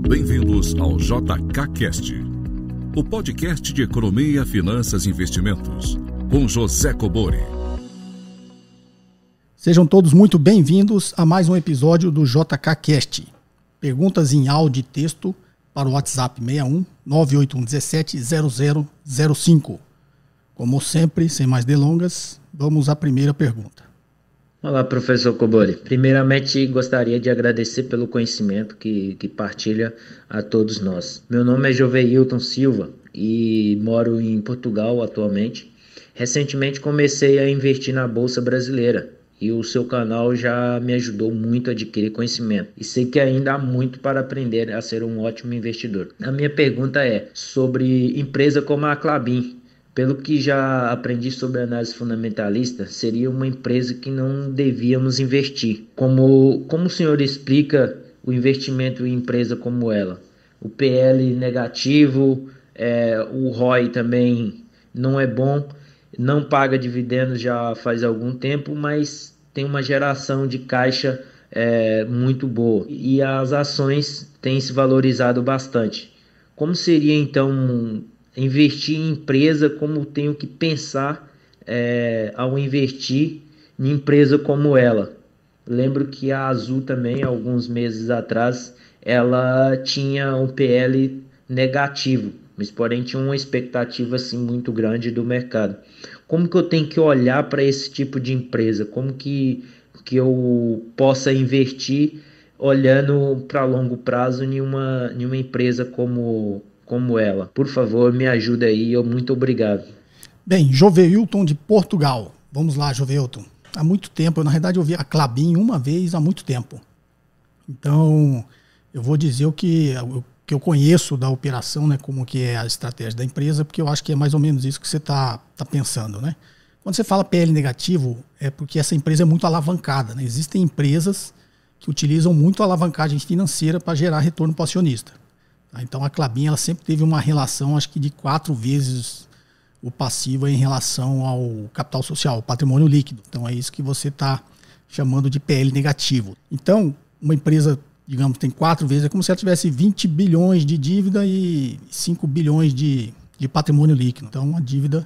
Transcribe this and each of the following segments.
Bem-vindos ao JKCast, o podcast de economia, finanças e investimentos, com José Cobori. Sejam todos muito bem-vindos a mais um episódio do JKCast. Perguntas em áudio e texto para o WhatsApp 61 981 17 0005. Como sempre, sem mais delongas, vamos à primeira pergunta. Olá, professor Cobori. Primeiramente, gostaria de agradecer pelo conhecimento que partilha a todos nós. Meu nome é Joveilton Silva e moro em Portugal atualmente. Recentemente comecei a investir na Bolsa Brasileira e o seu canal já me ajudou muito a adquirir conhecimento. E sei que ainda há muito para aprender a ser um ótimo investidor. A minha pergunta é sobre empresa como a Klabin. Pelo que já aprendi sobre análise fundamentalista, seria uma empresa que não devíamos investir. Como o senhor explica o investimento em empresa como ela? O PL negativo, o ROI também não é bom, não paga dividendos já faz algum tempo, mas tem uma geração de caixa muito boa. E as ações têm se valorizado bastante. Como seria então investir em empresa, como tenho que pensar ao investir em empresa como ela? Lembro que a Azul também, alguns meses atrás, ela tinha um PL negativo, mas porém tinha uma expectativa assim, muito grande do mercado. Como que eu tenho que olhar para esse tipo de empresa? Como que eu possa investir olhando para longo prazo em uma empresa como ela? Por favor, me ajuda aí, muito obrigado. Bem, Joveilton de Portugal. Vamos lá, Joveilton. Há muito tempo, na realidade eu vi a Klabin uma vez há muito tempo. Então, eu vou dizer o que eu conheço da operação, né, como que é a estratégia da empresa, porque eu acho que é mais ou menos isso que você está pensando, né? Quando você fala PL negativo, é porque essa empresa é muito alavancada, né? Existem empresas que utilizam muito a alavancagem financeira para gerar retorno para o acionista. Então a Klabin ela sempre teve uma relação, acho que de 4 vezes o passivo em relação ao capital social, o patrimônio líquido. Então é isso que você está chamando de PL negativo. Então uma empresa, digamos, tem 4 vezes, é como se ela tivesse 20 bilhões de dívida e 5 bilhões de patrimônio líquido. Então a dívida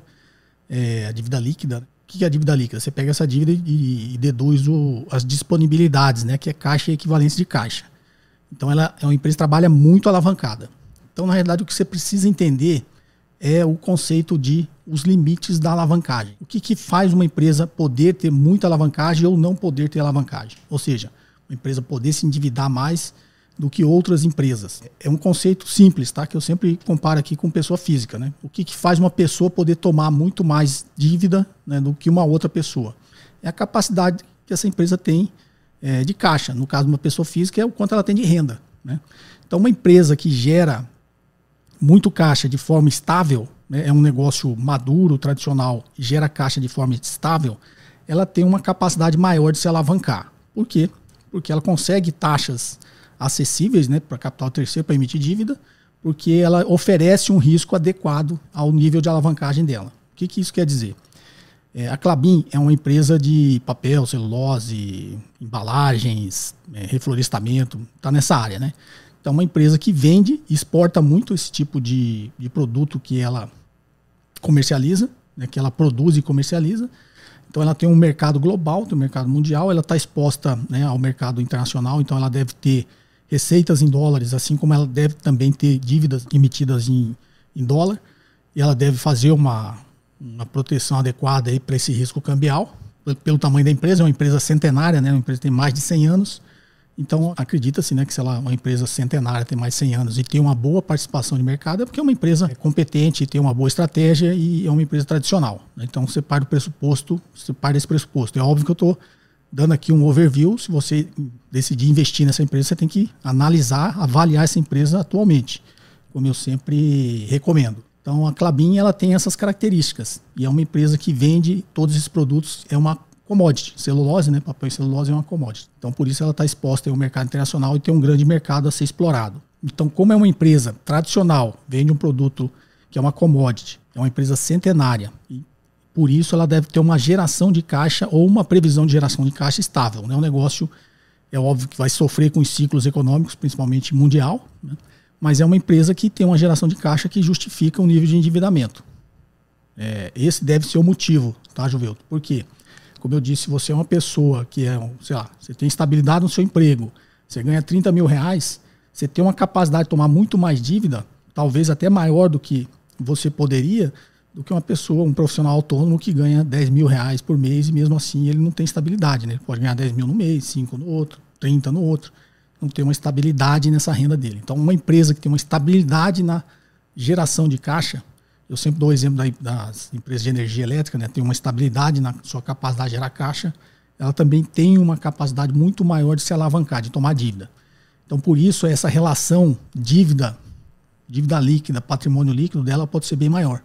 líquida. O que é a dívida líquida? Você pega essa dívida e deduz as disponibilidades, né, que é caixa e equivalência de caixa. Então ela é uma empresa que trabalha muito alavancada. Então, na realidade, o que você precisa entender é o conceito de os limites da alavancagem. O que faz uma empresa poder ter muita alavancagem ou não poder ter alavancagem? Ou seja, uma empresa poder se endividar mais do que outras empresas. É um conceito simples, tá? Que eu sempre comparo aqui com pessoa física, né? O que faz uma pessoa poder tomar muito mais dívida, né, do que uma outra pessoa? É a capacidade que essa empresa tem de caixa. No caso de uma pessoa física, é o quanto ela tem de renda, né? Então, uma empresa que gera muito caixa de forma estável, né, é um negócio maduro, tradicional, e gera caixa de forma estável, ela tem uma capacidade maior de se alavancar. Por quê? Porque ela consegue taxas acessíveis, né, para capital terceiro, para emitir dívida, porque ela oferece um risco adequado ao nível de alavancagem dela. O que isso quer dizer? A Klabin é uma empresa de papel, celulose, embalagens, reflorestamento, está nessa área, né? Então é uma empresa que vende e exporta muito esse tipo de produto que ela comercializa, né, que ela produz e comercializa. Então ela tem um mercado global, tem um mercado mundial, ela está exposta, né, ao mercado internacional, então ela deve ter receitas em dólares, assim como ela deve também ter dívidas emitidas em dólar, e ela deve fazer uma proteção adequada para esse risco cambial. Pelo tamanho da empresa, é uma empresa centenária, né? Uma empresa que tem mais de 100 anos. Então, acredita-se, né, que se ela é uma empresa centenária, tem mais de 100 anos e tem uma boa participação de mercado, é porque é uma empresa competente, tem uma boa estratégia e é uma empresa tradicional. Então, você parte desse pressuposto. É óbvio que eu estou dando aqui um overview. Se você decidir investir nessa empresa, você tem que analisar, avaliar essa empresa atualmente, como eu sempre recomendo. Então a Klabin ela tem essas características e é uma empresa que vende todos esses produtos, é uma commodity, celulose, né? Papel e celulose é uma commodity. Então por isso ela está exposta ao mercado internacional e tem um grande mercado a ser explorado. Então como é uma empresa tradicional, vende um produto que é uma commodity, é uma empresa centenária e por isso ela deve ter uma geração de caixa ou uma previsão de geração de caixa estável, né? Um negócio é óbvio que vai sofrer com os ciclos econômicos, principalmente mundial, né? mas é uma empresa que tem uma geração de caixa que justifica o nível de endividamento. Esse deve ser o motivo, tá, Jovelto? Por quê? Como eu disse, você é uma pessoa que você tem estabilidade no seu emprego, você ganha 30 mil reais, você tem uma capacidade de tomar muito mais dívida, talvez até maior do que você poderia, do que uma pessoa, um profissional autônomo que ganha 10 mil reais por mês e mesmo assim ele não tem estabilidade, né? Ele pode ganhar 10 mil no mês, 5 no outro, 30 no outro, não tem uma estabilidade nessa renda dele. Então uma empresa que tem uma estabilidade na geração de caixa, eu sempre dou o exemplo das empresas de energia elétrica, né? Tem uma estabilidade na sua capacidade de gerar caixa, ela também tem uma capacidade muito maior de se alavancar, de tomar dívida. Então, por isso, essa relação dívida líquida, patrimônio líquido dela pode ser bem maior.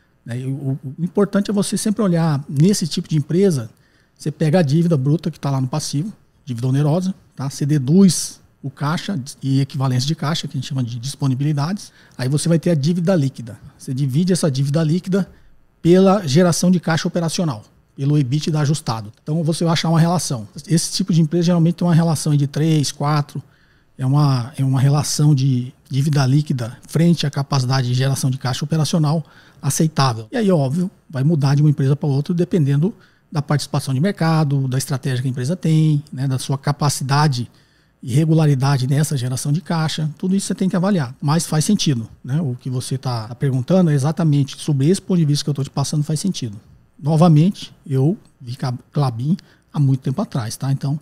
O importante é você sempre olhar nesse tipo de empresa, você pega a dívida bruta que está lá no passivo, dívida onerosa, tá? Você deduz o caixa e equivalência de caixa, que a gente chama de disponibilidades, aí você vai ter a dívida líquida. Você divide essa dívida líquida pela geração de caixa operacional, pelo EBITDA ajustado. Então, você vai achar uma relação. Esse tipo de empresa geralmente tem uma relação de 3, 4, é uma relação de dívida líquida frente à capacidade de geração de caixa operacional aceitável. E aí, óbvio, vai mudar de uma empresa para outra dependendo da participação de mercado, da estratégia que a empresa tem, né, da sua capacidade e regularidade nessa geração de caixa. Tudo isso você tem que avaliar. Mas faz sentido, né? O que você está perguntando é exatamente sobre esse ponto de vista que eu estou te passando, faz sentido. Novamente, eu vi Klabin há muito tempo atrás, tá? Então,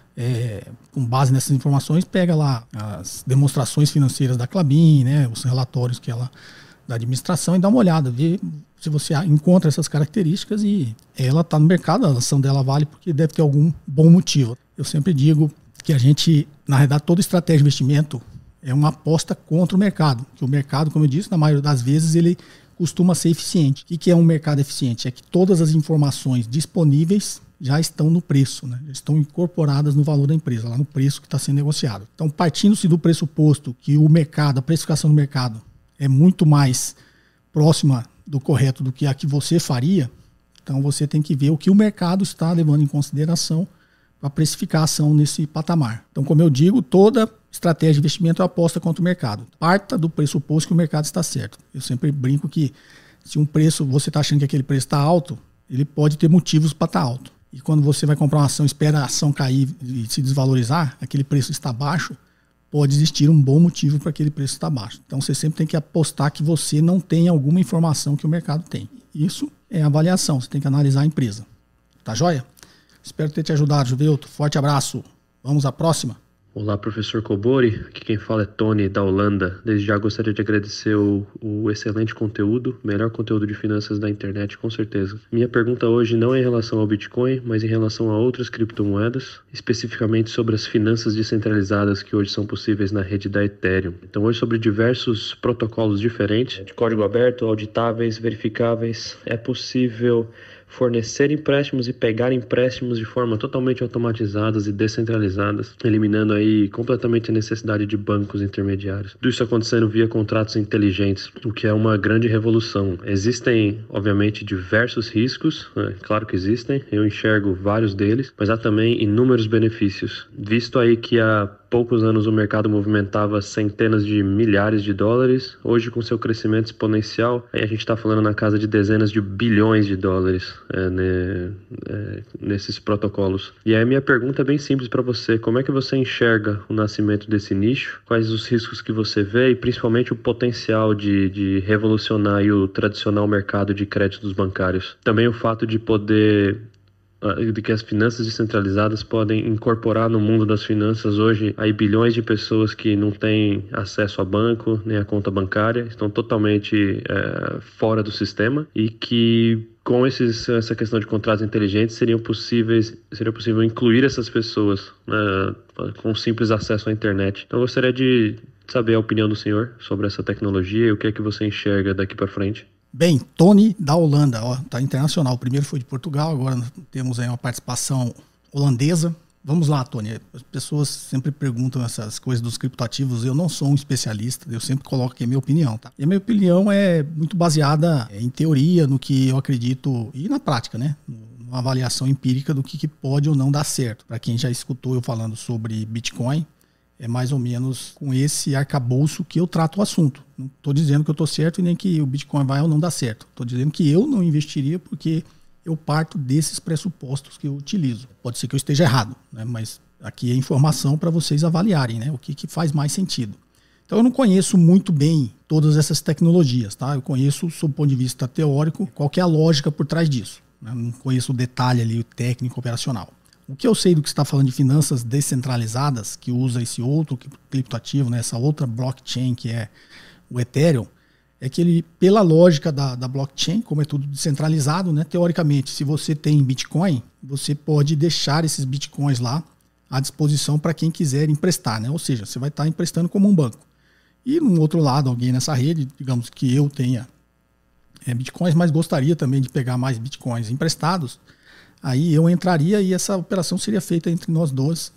com base nessas informações, pega lá as demonstrações financeiras da Klabin, né, os relatórios da administração e dá uma olhada, vê se você encontra essas características e ela está no mercado, a ação dela vale porque deve ter algum bom motivo. Eu sempre digo que a gente, na realidade, toda estratégia de investimento é uma aposta contra o mercado, que o mercado, como eu disse, na maioria das vezes ele costuma ser eficiente. O que é um mercado eficiente? É que todas as informações disponíveis já estão no preço, né? Estão incorporadas no valor da empresa, lá no preço que está sendo negociado. Então, partindo-se do pressuposto que o mercado, a precificação do mercado é muito mais próxima do correto do que a que você faria, então você tem que ver o que o mercado está levando em consideração para precificar a ação nesse patamar. Então, como eu digo, toda estratégia de investimento é aposta contra o mercado. Parta do pressuposto que o mercado está certo. Eu sempre brinco que se um preço, você está achando que aquele preço está alto, ele pode ter motivos para estar alto. E quando você vai comprar uma ação, espera a ação cair e se desvalorizar, aquele preço está baixo, pode existir um bom motivo para aquele preço estar baixo. Então você sempre tem que apostar que você não tem alguma informação que o mercado tem. Isso é avaliação, você tem que analisar a empresa. Tá joia? Espero ter te ajudado, Jovelto. Forte abraço. Vamos à próxima. Olá, professor Kobori. Aqui quem fala é Tony, da Holanda. Desde já gostaria de agradecer o excelente conteúdo, melhor conteúdo de finanças da internet, com certeza. Minha pergunta hoje não é em relação ao Bitcoin, mas em relação a outras criptomoedas, especificamente sobre as finanças descentralizadas que hoje são possíveis na rede da Ethereum. Então, hoje sobre diversos protocolos diferentes, de código aberto, auditáveis, verificáveis, é possível fornecer empréstimos e pegar empréstimos de forma totalmente automatizadas e descentralizadas, eliminando aí completamente a necessidade de bancos intermediários. Tudo isso acontecendo via contratos inteligentes, o que é uma grande revolução. Existem, obviamente, diversos riscos, claro que existem, eu enxergo vários deles, mas há também inúmeros benefícios. Visto aí que há poucos anos o mercado movimentava centenas de milhares de dólares, hoje com seu crescimento exponencial, aí a gente está falando na casa de dezenas de bilhões de dólares nesses protocolos. E aí a minha pergunta é bem simples para você, como é que você enxerga o nascimento desse nicho? Quais os riscos que você vê e principalmente o potencial de revolucionar aí o tradicional mercado de créditos bancários? Também o fato de que as finanças descentralizadas podem incorporar no mundo das finanças hoje aí bilhões de pessoas que não têm acesso a banco nem a conta bancária, estão totalmente fora do sistema e que com essa questão de contratos inteligentes seria possível incluir essas pessoas com simples acesso à internet. Então eu gostaria de saber a opinião do senhor sobre essa tecnologia e o que é que você enxerga daqui para frente. Bem, Tony da Holanda, tá internacional. O primeiro foi de Portugal, agora temos aí uma participação holandesa. Vamos lá, Tony. As pessoas sempre perguntam essas coisas dos criptoativos. Eu não sou um especialista, eu sempre coloco aqui a minha opinião, tá? E a minha opinião é muito baseada em teoria, no que eu acredito, e na prática, né? Uma avaliação empírica do que pode ou não dar certo. Para quem já escutou eu falando sobre Bitcoin, É mais ou menos com esse arcabouço que eu trato o assunto. Não estou dizendo que eu estou certo e nem que o Bitcoin vai ou não dar certo. Estou dizendo que eu não investiria porque eu parto desses pressupostos que eu utilizo. Pode ser que eu esteja errado, né? Mas aqui é informação para vocês avaliarem, né? O que faz mais sentido. Então eu não conheço muito bem todas essas tecnologias, tá? Eu conheço, sob o ponto de vista teórico, qual que é a lógica por trás disso, né? Não conheço o detalhe ali, o técnico operacional. O que eu sei do que você está falando de finanças descentralizadas, que usa esse outro criptoativo, né, essa outra blockchain que é o Ethereum, é que ele, pela lógica da blockchain, como é tudo descentralizado, né, teoricamente, se você tem Bitcoin, você pode deixar esses Bitcoins lá à disposição para quem quiser emprestar, né? Ou seja, você vai estar emprestando como um banco. E no outro lado, alguém nessa rede, digamos que eu tenha Bitcoins, mas gostaria também de pegar mais Bitcoins emprestados, aí eu entraria e essa operação seria feita entre nós dois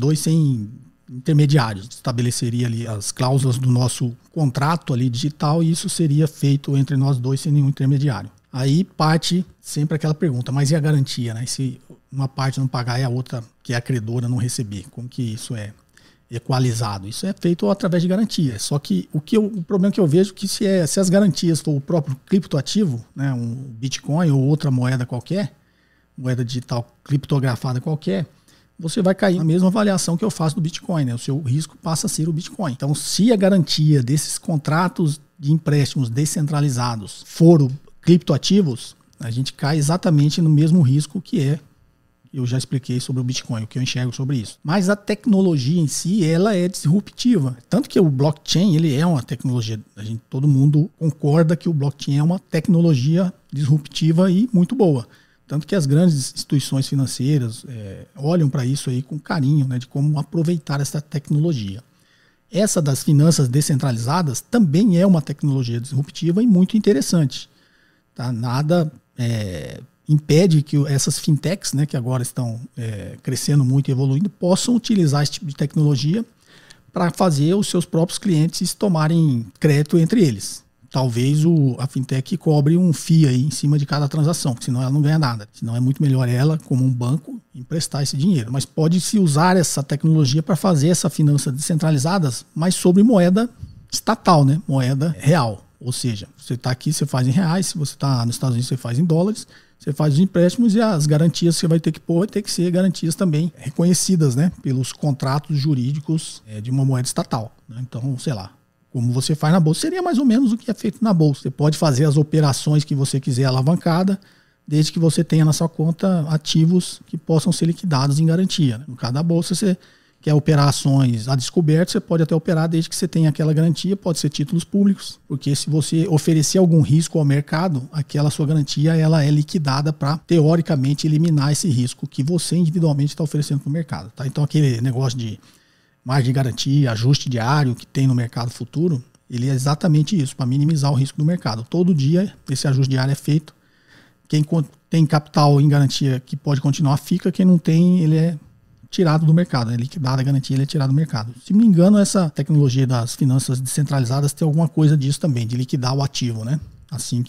sem intermediários. Estabeleceria ali as cláusulas do nosso contrato ali digital e isso seria feito entre nós dois sem nenhum intermediário. Aí parte sempre aquela pergunta, mas e a garantia, né? Se uma parte não pagar e a outra, que é a credora, não receber, como que isso é equalizado? Isso é feito através de garantia. Só que o problema que eu vejo é que se as garantias for o próprio criptoativo, né, um Bitcoin ou outra moeda qualquer, moeda digital criptografada qualquer, você vai cair na mesma avaliação que eu faço do Bitcoin, né? O seu risco passa a ser o Bitcoin. Então, se a garantia desses contratos de empréstimos descentralizados for criptoativos, a gente cai exatamente no mesmo risco que eu já expliquei sobre o Bitcoin, o que eu enxergo sobre isso. Mas a tecnologia em si, ela é disruptiva. Tanto que o blockchain, ele é uma tecnologia, todo mundo concorda que o blockchain é uma tecnologia disruptiva e muito boa. Tanto que as grandes instituições financeiras olham para isso aí com carinho, né, de como aproveitar essa tecnologia. Essa das finanças descentralizadas também é uma tecnologia disruptiva e muito interessante. Tá? Nada impede que essas fintechs, né, que agora estão crescendo muito e evoluindo, possam utilizar esse tipo de tecnologia para fazer os seus próprios clientes tomarem crédito entre eles. Talvez a fintech cobre um FII aí em cima de cada transação, porque senão ela não ganha nada. Senão é muito melhor ela, como um banco, emprestar esse dinheiro. Mas pode-se usar essa tecnologia para fazer essa finanças descentralizadas, mas sobre moeda estatal, né? Moeda real. Ou seja, você está aqui, você faz em reais, se você está nos Estados Unidos, você faz em dólares, você faz os empréstimos e as garantias que você vai ter que pôr, vai ter que ser garantias também reconhecidas, né? Pelos contratos jurídicos de uma moeda estatal, né? Então, sei lá. Como você faz na bolsa, seria mais ou menos o que é feito na bolsa. Você pode fazer as operações que você quiser alavancada, desde que você tenha na sua conta ativos que possam ser liquidados em garantia. No caso da bolsa, você quer operar ações a descoberto, você pode até operar desde que você tenha aquela garantia, pode ser títulos públicos, porque se você oferecer algum risco ao mercado, aquela sua garantia ela é liquidada para, teoricamente, eliminar esse risco que você individualmente está oferecendo para o mercado. Tá? Então aquele negócio de margem de garantia, ajuste diário que tem no mercado futuro, ele é exatamente isso, para minimizar o risco do mercado. Todo dia esse ajuste diário é feito. Quem tem capital em garantia que pode continuar fica, quem não tem, ele é tirado do mercado, é liquidada a garantia, ele é tirado do mercado. Se não me engano, essa tecnologia das finanças descentralizadas tem alguma coisa disso também, de liquidar o ativo, né? Assim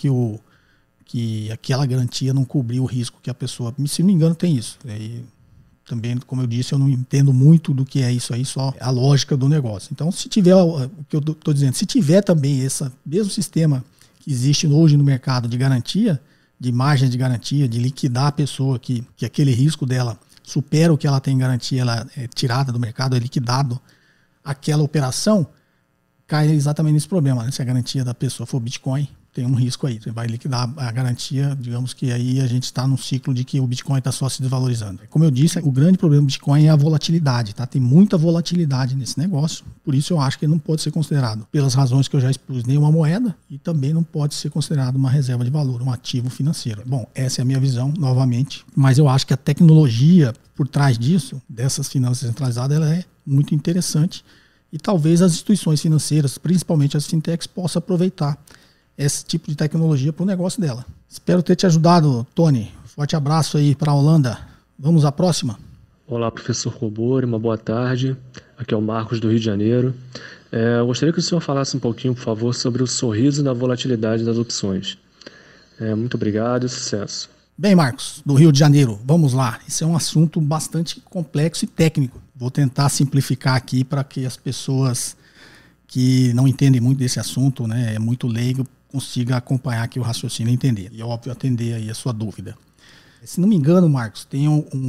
que aquela garantia não cobrir o risco que a pessoa... Se não me engano, tem isso. Também, como eu disse, eu não entendo muito do que é isso aí, só a lógica do negócio. Então, se tiver, o que eu estou dizendo, se tiver também esse mesmo sistema que existe hoje no mercado de garantia, de margem de garantia, de liquidar a pessoa que aquele risco dela supera o que ela tem em garantia, ela é tirada do mercado, é liquidado aquela operação, cai exatamente nesse problema, né? Se a garantia da pessoa for Bitcoin, tem um risco aí. Você vai liquidar a garantia, digamos que aí a gente está num ciclo de que o Bitcoin está só se desvalorizando. Como eu disse, o grande problema do Bitcoin é a volatilidade, tá? Tem muita volatilidade nesse negócio, por isso eu acho que ele não pode ser considerado, pelas razões que eu já expus, nem uma moeda e também não pode ser considerado uma reserva de valor, um ativo financeiro. Bom, essa é a minha visão, novamente, mas eu acho que a tecnologia por trás disso, dessas finanças centralizadas, ela é muito interessante e talvez as instituições financeiras, principalmente as fintechs, possam aproveitar esse tipo de tecnologia para o negócio dela. Espero ter te ajudado, Tony. Forte abraço aí para a Holanda. Vamos à próxima? Olá, professor Cobori, uma boa tarde. Aqui é o Marcos do Rio de Janeiro. Eu gostaria que o senhor falasse um pouquinho, por favor, sobre o sorriso na volatilidade das opções. Muito obrigado e sucesso. Bem, Marcos, do Rio de Janeiro, vamos lá. Esse é um assunto bastante complexo e técnico. Vou tentar simplificar aqui para que as pessoas que não entendem muito desse assunto, né, é muito leigo, consigam acompanhar aqui o raciocínio e entender. E, óbvio, atender aí a sua dúvida. Se não me engano, Marcos, tem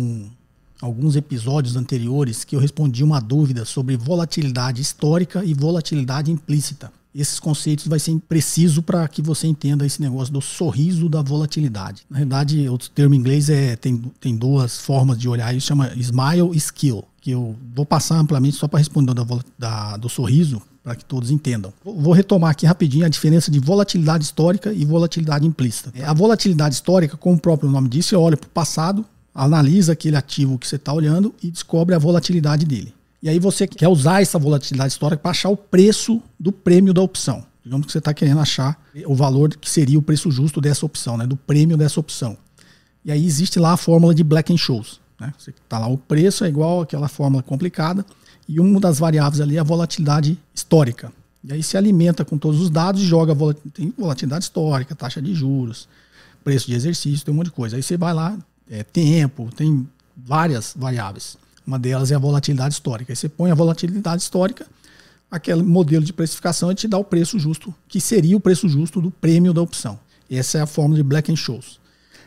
alguns episódios anteriores que eu respondi uma dúvida sobre volatilidade histórica e volatilidade implícita. Esses conceitos vai ser preciso para que você entenda esse negócio do sorriso da volatilidade. Na verdade, o termo em inglês tem duas formas de olhar, isso chama smile e skill, que eu vou passar amplamente só para responder do sorriso, para que todos entendam. Vou retomar aqui rapidinho a diferença de volatilidade histórica e volatilidade implícita. A volatilidade histórica, como o próprio nome diz, você olha para o passado, analisa aquele ativo que você está olhando e descobre a volatilidade dele. E aí você quer usar essa volatilidade histórica para achar o preço do prêmio da opção. Digamos que você está querendo achar o valor que seria o preço justo dessa opção, né, do prêmio dessa opção. E aí existe lá a fórmula de Black-Scholes. Né? Você está lá, o preço é igual àquela fórmula complicada e uma das variáveis ali é a volatilidade histórica. E aí se alimenta com todos os dados e joga tem volatilidade histórica, taxa de juros, preço de exercício, tem um monte de coisa. Aí você vai lá, tempo, tem várias variáveis. Uma delas é a volatilidade histórica. Aí você põe a volatilidade histórica, aquele modelo de precificação e te dá o preço justo, que seria o preço justo do prêmio da opção. Essa é a fórmula de Black-Scholes.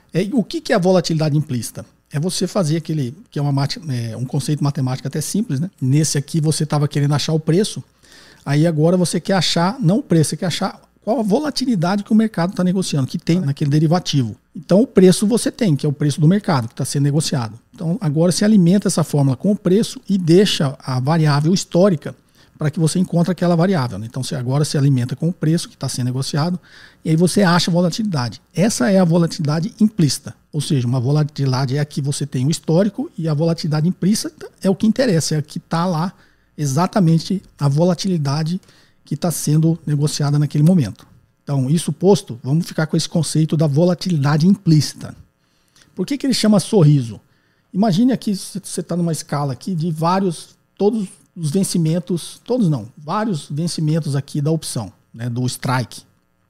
O que é a volatilidade implícita? É você fazer aquele, que é um conceito matemático até simples, né? Nesse aqui você estava querendo achar o preço, aí agora você quer achar, não o preço, você quer achar qual a volatilidade que o mercado está negociando, que tem naquele derivativo. Então o preço você tem, que é o preço do mercado, que está sendo negociado. Então agora você alimenta essa fórmula com o preço e deixa a variável histórica para que você encontre aquela variável. Né? Então agora se alimenta com o preço que está sendo negociado e aí você acha a volatilidade. Essa é a volatilidade implícita, ou seja, uma volatilidade é a que você tem o histórico e a volatilidade implícita é o que interessa, é a que está lá exatamente a volatilidade que está sendo negociada naquele momento. Então, isso posto, vamos ficar com esse conceito da volatilidade implícita. Por que ele chama sorriso? Imagine aqui, você está numa escala aqui de todos os vencimentos, vários vencimentos aqui da opção, né, do strike.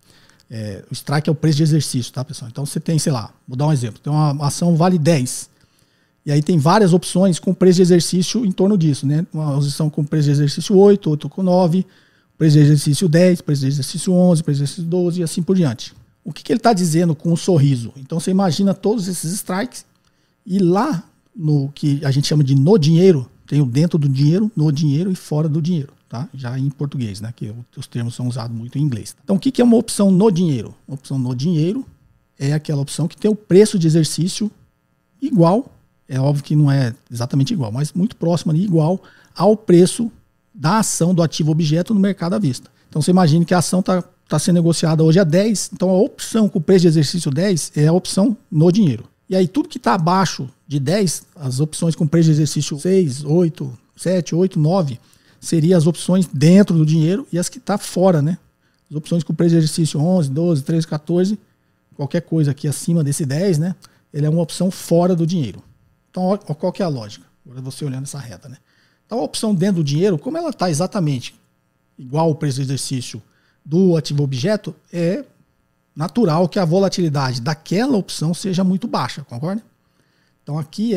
O strike é o preço de exercício, tá, pessoal? Então você tem, sei lá, vou dar um exemplo, tem uma ação vale 10, e aí tem várias opções com preço de exercício em torno disso, né? Uma opção com preço de exercício 8, outra com 9, preço de exercício 10, preço de exercício 11, preço de exercício 12 e assim por diante. O que ele está dizendo com o sorriso? Então você imagina todos esses strikes e lá no que a gente chama de no dinheiro, tem o dentro do dinheiro, no dinheiro e fora do dinheiro, tá? Já em português, né? Que os termos são usados muito em inglês. Então o que é uma opção no dinheiro? Uma opção no dinheiro é aquela opção que tem o preço de exercício igual, é óbvio que não é exatamente igual, mas muito próximo ali, igual ao preço da ação do ativo objeto no mercado à vista. Então você imagina que a ação está sendo negociada hoje a 10, então a opção com o preço de exercício 10 é a opção no dinheiro. E aí tudo que está abaixo de 10, as opções com preço de exercício 6, 8, 7, 8, 9, seriam as opções dentro do dinheiro e as que estão fora, né? As opções com preço de exercício 11, 12, 13, 14, qualquer coisa aqui acima desse 10, né? Ele é uma opção fora do dinheiro. Então qual que é a lógica? Agora você olhando essa reta, né? Então a opção dentro do dinheiro, como ela está exatamente igual ao preço de exercício do ativo objeto, é natural que a volatilidade daquela opção seja muito baixa, concorda? Então aqui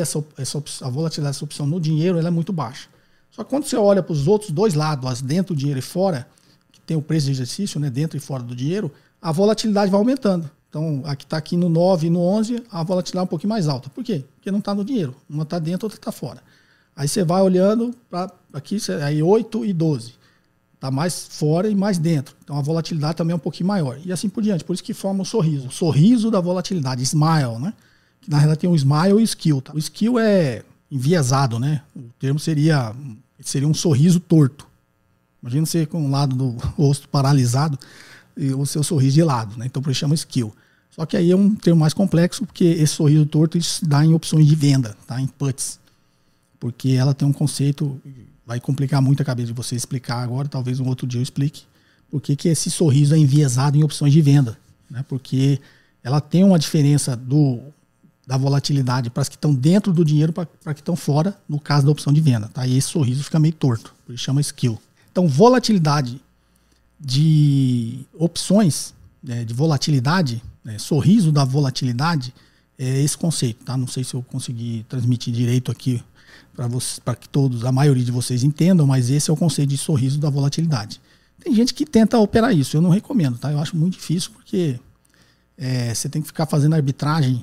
a volatilidade dessa opção no dinheiro ela é muito baixa. Só que quando você olha para os outros dois lados, dentro do dinheiro e fora, que tem o preço de exercício, né, dentro e fora do dinheiro, a volatilidade vai aumentando. Então aqui está aqui no 9 e no 11, a volatilidade é um pouquinho mais alta. Por quê? Porque não está no dinheiro. Uma está dentro, outra está fora. Aí você vai olhando para aqui, aí 8 e 12. Está mais fora e mais dentro. Então a volatilidade também é um pouquinho maior. E assim por diante. Por isso que forma o sorriso. O sorriso da volatilidade, smile, né? Que na realidade tem o smile e o skill. Tá? O skill é enviesado, né? O termo seria um sorriso torto. Imagina você com um lado do rosto paralisado e o seu sorriso de lado, né? Então por isso chama skill. Só que aí é um termo mais complexo, porque esse sorriso torto isso se dá em opções de venda, tá? Em puts. Porque ela tem um conceito, vai complicar muito a cabeça de você explicar agora, talvez um outro dia eu explique, por que esse sorriso é enviesado em opções de venda, né? Porque ela tem uma diferença da volatilidade para as que estão dentro do dinheiro para que estão fora, no caso da opção de venda, tá? E esse sorriso fica meio torto, por isso chama skill. Então, volatilidade de opções, né, de volatilidade, né, sorriso da volatilidade, é esse conceito, tá? Não sei se eu consegui transmitir direito aqui para que a maioria de vocês entendam, mas esse é o conceito de sorriso da volatilidade. Tem gente que tenta operar isso, eu não recomendo, tá? Eu acho muito difícil porque você tem que ficar fazendo arbitragem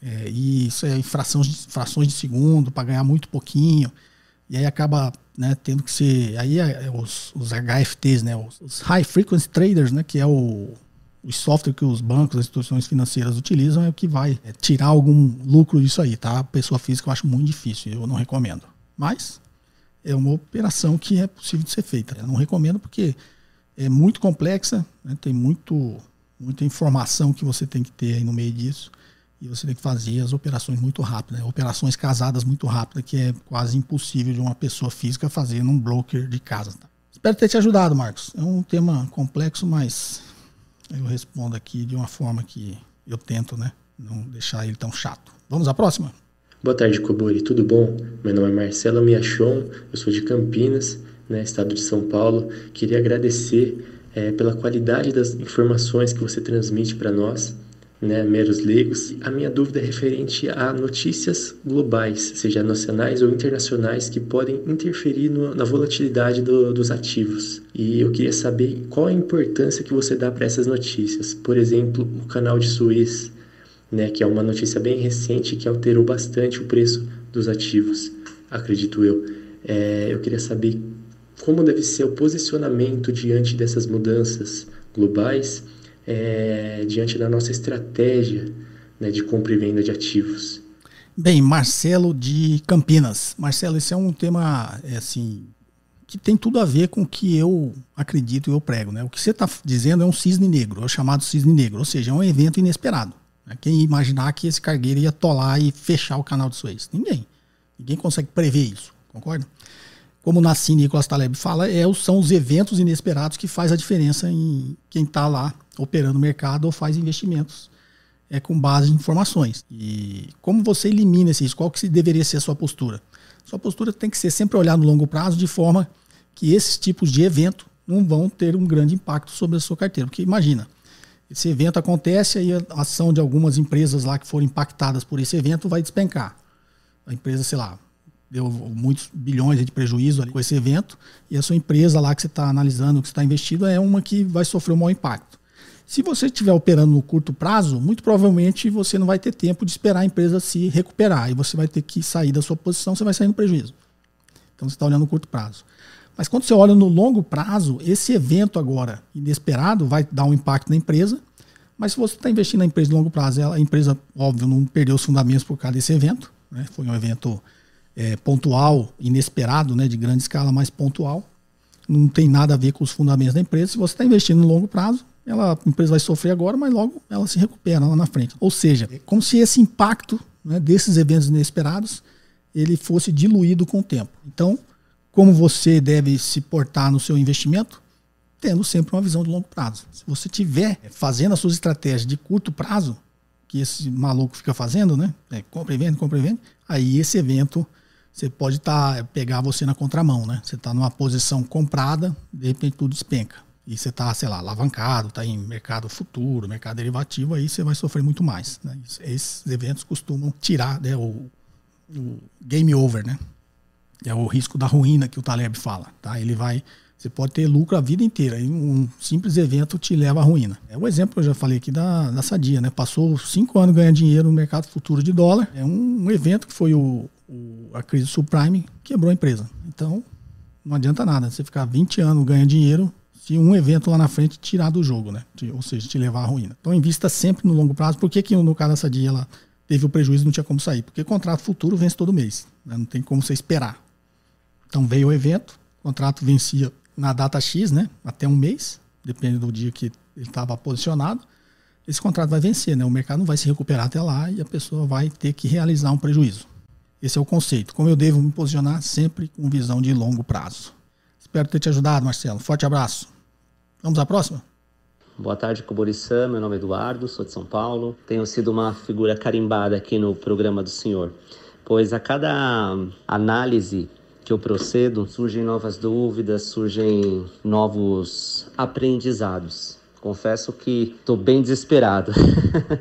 e isso é frações de segundo para ganhar muito pouquinho, e aí acaba, né, tendo que ser... Aí os HFTs, né, os High Frequency Traders, né, que é o software que os bancos, as instituições financeiras utilizam, é o que vai tirar algum lucro disso aí, tá? A pessoa física eu acho muito difícil, eu não recomendo. Mas é uma operação que é possível de ser feita. Eu não recomendo porque é muito complexa, né? Tem muita informação que você tem que ter aí no meio disso, e você tem que fazer as operações muito rápidas, né? Operações casadas muito rápidas, que é quase impossível de uma pessoa física fazer num broker de casa. Tá? Espero ter te ajudado, Marcos. É um tema complexo, mas eu respondo aqui de uma forma que eu tento, né, não deixar ele tão chato. Vamos à próxima? Boa tarde, Cobori. Tudo bom? Meu nome é Marcelo Miachon, eu sou de Campinas, né, estado de São Paulo. Queria agradecer pela qualidade das informações que você transmite para nós, né, meros leigos. A minha dúvida é referente a notícias globais, seja nacionais ou internacionais, que podem interferir na volatilidade dos ativos. E eu queria saber qual a importância que você dá para essas notícias. Por exemplo, o canal de Suez, né, que é uma notícia bem recente que alterou bastante o preço dos ativos, acredito eu. Eu queria saber como deve ser o posicionamento diante dessas mudanças globais, diante da nossa estratégia, né, de compra e venda de ativos. Bem, Marcelo de Campinas. Marcelo, esse é um tema assim, que tem tudo a ver com o que eu acredito e eu prego, né? O que você está dizendo é um cisne negro, é o chamado cisne negro, ou seja, é um evento inesperado. Né? Quem ia imaginar que esse cargueiro ia atolar e fechar o canal de Suez? Ninguém consegue prever isso, concorda? Como o Nassim Nicholas Taleb fala, são os eventos inesperados que faz a diferença em quem está lá operando o mercado ou faz investimentos com base em informações. E como você elimina esse risco? Qual que deveria ser a sua postura? Sua postura tem que ser sempre olhar no longo prazo, de forma que esses tipos de evento não vão ter um grande impacto sobre a sua carteira. Porque imagina, esse evento acontece, aí a ação de algumas empresas lá que foram impactadas por esse evento vai despencar. A empresa, sei lá, deu muitos bilhões de prejuízo ali com esse evento, e a sua empresa lá que você está analisando, que você está investido, é uma que vai sofrer um mau impacto. Se você estiver operando no curto prazo, muito provavelmente você não vai ter tempo de esperar a empresa se recuperar, e você vai ter que sair da sua posição, você vai sair no prejuízo. Então você está olhando no curto prazo. Mas quando você olha no longo prazo, esse evento agora inesperado vai dar um impacto na empresa, mas se você está investindo na empresa de longo prazo, a empresa, óbvio, não perdeu os fundamentos por causa desse evento, né? Foi um evento pontual, inesperado, né, de grande escala, mas pontual. Não tem nada a ver com os fundamentos da empresa. Se você está investindo no longo prazo, a empresa vai sofrer agora, mas logo ela se recupera lá na frente. Ou seja, é como se esse impacto, né, desses eventos inesperados ele fosse diluído com o tempo. Então, como você deve se portar no seu investimento? Tendo sempre uma visão de longo prazo. Se você estiver fazendo as suas estratégias de curto prazo, que esse maluco fica fazendo, né? Compra e vende, aí esse evento você pode pegar você na contramão, né? Você está numa posição comprada, de repente tudo despenca. E você está, sei lá, alavancado, está em mercado futuro, mercado derivativo, aí você vai sofrer muito mais. Né? Esses eventos costumam tirar, né, o game over, né? É o risco da ruína que o Taleb fala. Tá? Você pode ter lucro a vida inteira, e um simples evento te leva à ruína. É o exemplo que eu já falei aqui da Sadia, né? Passou 5 anos ganhando dinheiro no mercado futuro de dólar. É um evento que foi a crise subprime, quebrou a empresa. Então, não adianta nada você ficar 20 anos ganhando dinheiro se um evento lá na frente tirar do jogo, né? Ou seja, te levar à ruína. Então, invista sempre no longo prazo. Por que no caso da Sadia ela teve o prejuízo e não tinha como sair? Porque o contrato futuro vence todo mês, né? Não tem como você esperar. Então, veio o evento, o contrato vencia na data X, né? Até um mês, depende do dia que ele estava posicionado. Esse contrato vai vencer, né? O mercado não vai se recuperar até lá e a pessoa vai ter que realizar um prejuízo. Esse é o conceito. Como eu devo me posicionar sempre com visão de longo prazo. Espero ter te ajudado, Marcelo. Forte abraço. Vamos à próxima? Boa tarde, Cobori-san. Meu nome é Eduardo, sou de São Paulo. Tenho sido uma figura carimbada aqui no programa do senhor, pois a cada análise que eu procedo, surgem novas dúvidas, surgem novos aprendizados. Confesso que estou bem desesperado.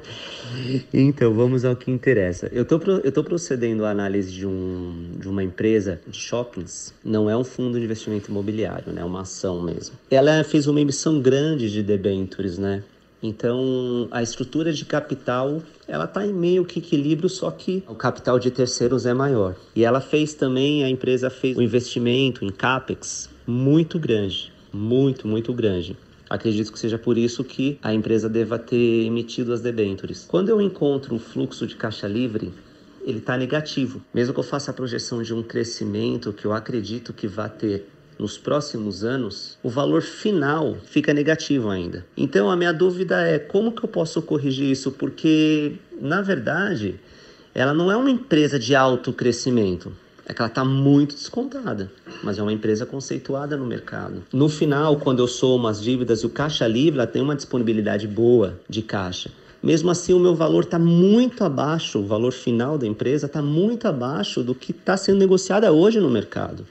Então, vamos ao que interessa. Eu tô procedendo à análise de uma empresa de shoppings. Não é um fundo de investimento imobiliário, né? É uma ação mesmo. Ela fez uma emissão grande de debêntures, né? Então, a estrutura de capital, ela está em meio que equilíbrio, só que o capital de terceiros é maior. E ela fez também, a empresa fez um investimento em CAPEX muito grande, muito grande. Acredito que seja por isso que a empresa deva ter emitido as debêntures. Quando eu encontro o fluxo de caixa livre, ele está negativo. Mesmo que eu faça a projeção de um crescimento que eu acredito que vai ter nos próximos anos, o valor final fica negativo ainda. Então, a minha dúvida é como que eu posso corrigir isso? Porque, na verdade, ela não é uma empresa de alto crescimento. É que ela está muito descontada, mas é uma empresa conceituada no mercado. No final, quando eu somo as dívidas e o caixa livre, ela tem uma disponibilidade boa de caixa. Mesmo assim, o meu valor está muito abaixo, o valor final da empresa está muito abaixo do que está sendo negociada hoje no mercado.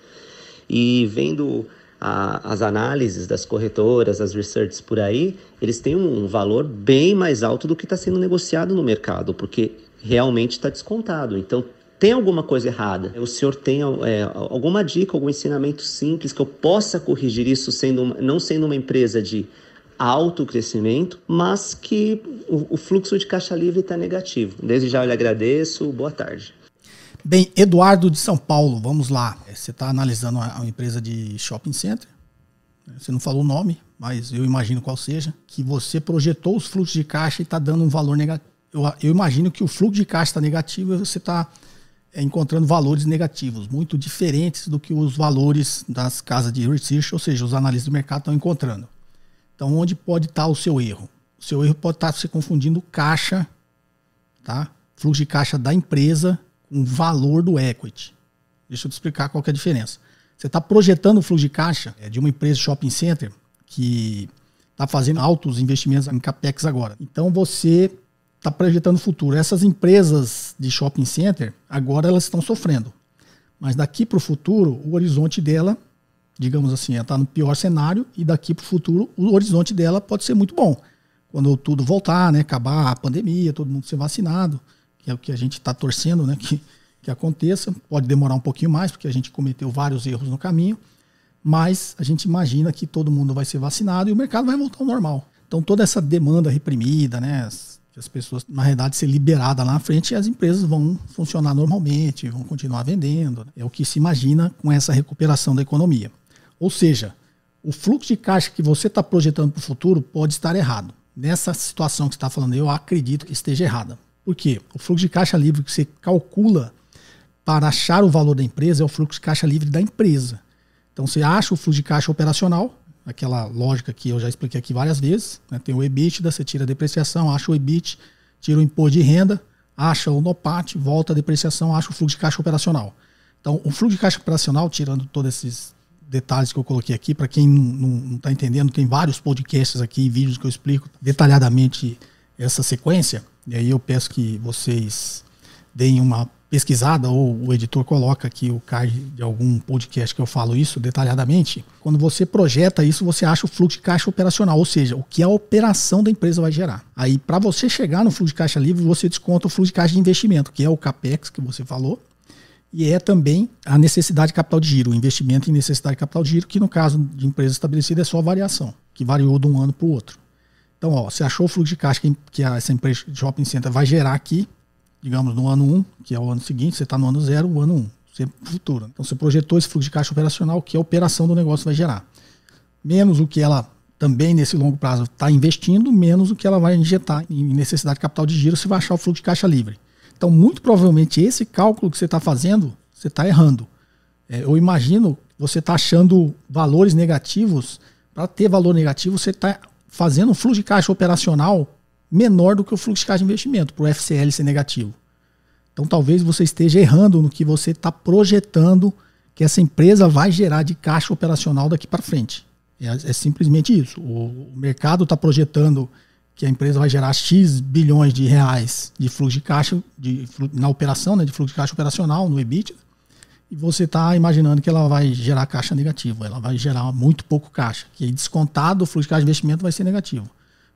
E vendo as análises das corretoras, as researches por aí, eles têm um valor bem mais alto do que está sendo negociado no mercado, porque realmente está descontado. Então, tem alguma coisa errada? O senhor tem alguma dica, algum ensinamento simples que eu possa corrigir isso, não sendo uma empresa de alto crescimento, mas que o fluxo de caixa livre está negativo? Desde já eu lhe agradeço, boa tarde. Bem, Eduardo de São Paulo, vamos lá. Você está analisando uma empresa de shopping center. Você não falou o nome, mas eu imagino qual seja. Que você projetou os fluxos de caixa e está dando um valor negativo. Eu imagino que o fluxo de caixa está negativo e você está encontrando valores negativos, muito diferentes do que os valores das casas de research, ou seja, os analistas do mercado estão encontrando. Então, onde pode estar o seu erro? O seu erro pode estar você confundindo caixa, tá? Fluxo de caixa da empresa com o valor do equity. Deixa eu te explicar qual que é a diferença. Você está projetando o fluxo de caixa de uma empresa de shopping center que está fazendo altos investimentos em CAPEX agora. Então, você está projetando o futuro. Essas empresas de shopping center, agora elas estão sofrendo. Mas daqui para o futuro, o horizonte dela, digamos assim, ela está no pior cenário, e daqui para o futuro, o horizonte dela pode ser muito bom. Quando tudo voltar, né, acabar a pandemia, todo mundo ser vacinado, que é o que a gente está torcendo, né, que aconteça. Pode demorar um pouquinho mais, porque a gente cometeu vários erros no caminho, mas a gente imagina que todo mundo vai ser vacinado e o mercado vai voltar ao normal. Então toda essa demanda reprimida, né, as pessoas, na realidade, ser liberadas lá na frente, e as empresas vão funcionar normalmente, vão continuar vendendo. É o que se imagina com essa recuperação da economia. Ou seja, o fluxo de caixa que você está projetando para o futuro pode estar errado. Nessa situação que você está falando, eu acredito que esteja errada. Por quê? O fluxo de caixa livre que você calcula para achar o valor da empresa é o fluxo de caixa livre da empresa. Então você acha o fluxo de caixa operacional, aquela lógica que eu já expliquei aqui várias vezes, né? Tem o EBITDA, você tira a depreciação, acha o EBIT, tira o imposto de renda, acha o NOPAT, volta a depreciação, acha o fluxo de caixa operacional. Então o fluxo de caixa operacional, tirando todos esses detalhes que eu coloquei aqui, para quem não está entendendo, tem vários podcasts aqui, vídeos que eu explico detalhadamente essa sequência, e aí eu peço que vocês deem uma pesquisada, ou o editor coloca aqui o card de algum podcast que eu falo isso detalhadamente. Quando você projeta isso, você acha o fluxo de caixa operacional, ou seja, o que a operação da empresa vai gerar. Aí, para você chegar no fluxo de caixa livre, você desconta o fluxo de caixa de investimento, que é o CAPEX que você falou, e é também a necessidade de capital de giro, o investimento em necessidade de capital de giro, que no caso de empresa estabelecida é só variação, que variou de um ano para o outro. Então, ó, você achou o fluxo de caixa que essa empresa de shopping center vai gerar aqui, digamos, no ano 1, que é o ano seguinte, você está no ano 0, o ano 1, sempre futuro. Então você projetou esse fluxo de caixa operacional que a operação do negócio vai gerar. Menos o que ela também nesse longo prazo está investindo, menos o que ela vai injetar em necessidade de capital de giro, você vai achar o fluxo de caixa livre. Então muito provavelmente esse cálculo que você está fazendo, você está errando. Eu imagino que você está achando valores negativos. Para ter valor negativo, você está fazendo um fluxo de caixa operacional menor do que o fluxo de caixa de investimento, para o FCL ser negativo. Então talvez você esteja errando no que você está projetando que essa empresa vai gerar de caixa operacional daqui para frente. É simplesmente isso. O mercado está projetando que a empresa vai gerar X bilhões de reais de fluxo de caixa na operação, né, de fluxo de caixa operacional, no EBITDA, e você está imaginando que ela vai gerar caixa negativo, ela vai gerar muito pouco caixa, que descontado o fluxo de caixa de investimento vai ser negativo.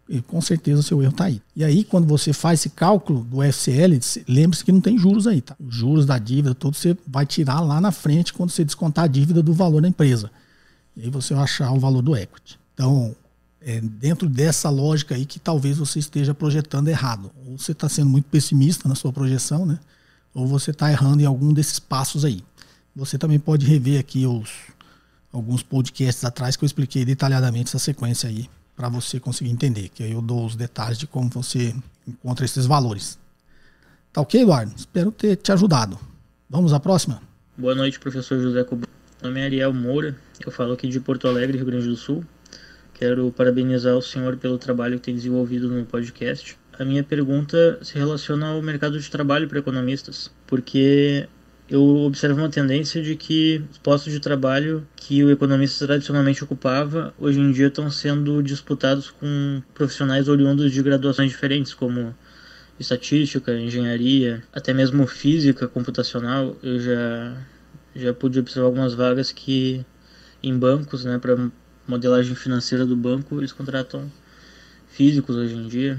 E com certeza o seu erro está aí. E aí, quando você faz esse cálculo do FCL, lembre-se que não tem juros aí, tá? Os juros da dívida, todo você vai tirar lá na frente quando você descontar a dívida do valor da empresa. E aí você vai achar o valor do equity. Então, é dentro dessa lógica aí que talvez você esteja projetando errado. Ou você está sendo muito pessimista na sua projeção, né? Ou você está errando em algum desses passos aí. Você também pode rever aqui alguns podcasts atrás que eu expliquei detalhadamente essa sequência aí, para você conseguir entender, que aí eu dou os detalhes de como você encontra esses valores. Tá ok, Eduardo? Espero ter te ajudado. Vamos à próxima? Boa noite, professor José Cobori. Meu nome é Ariel Moura, eu falo aqui de Porto Alegre, Rio Grande do Sul. Quero parabenizar o senhor pelo trabalho que tem desenvolvido no podcast. A minha pergunta se relaciona ao mercado de trabalho para economistas, porque eu observo uma tendência de que os postos de trabalho que o economista tradicionalmente ocupava, hoje em dia estão sendo disputados com profissionais oriundos de graduações diferentes, como estatística, engenharia, até mesmo física computacional. Eu já pude observar algumas vagas que em bancos, né, para modelagem financeira do banco, eles contratam físicos hoje em dia.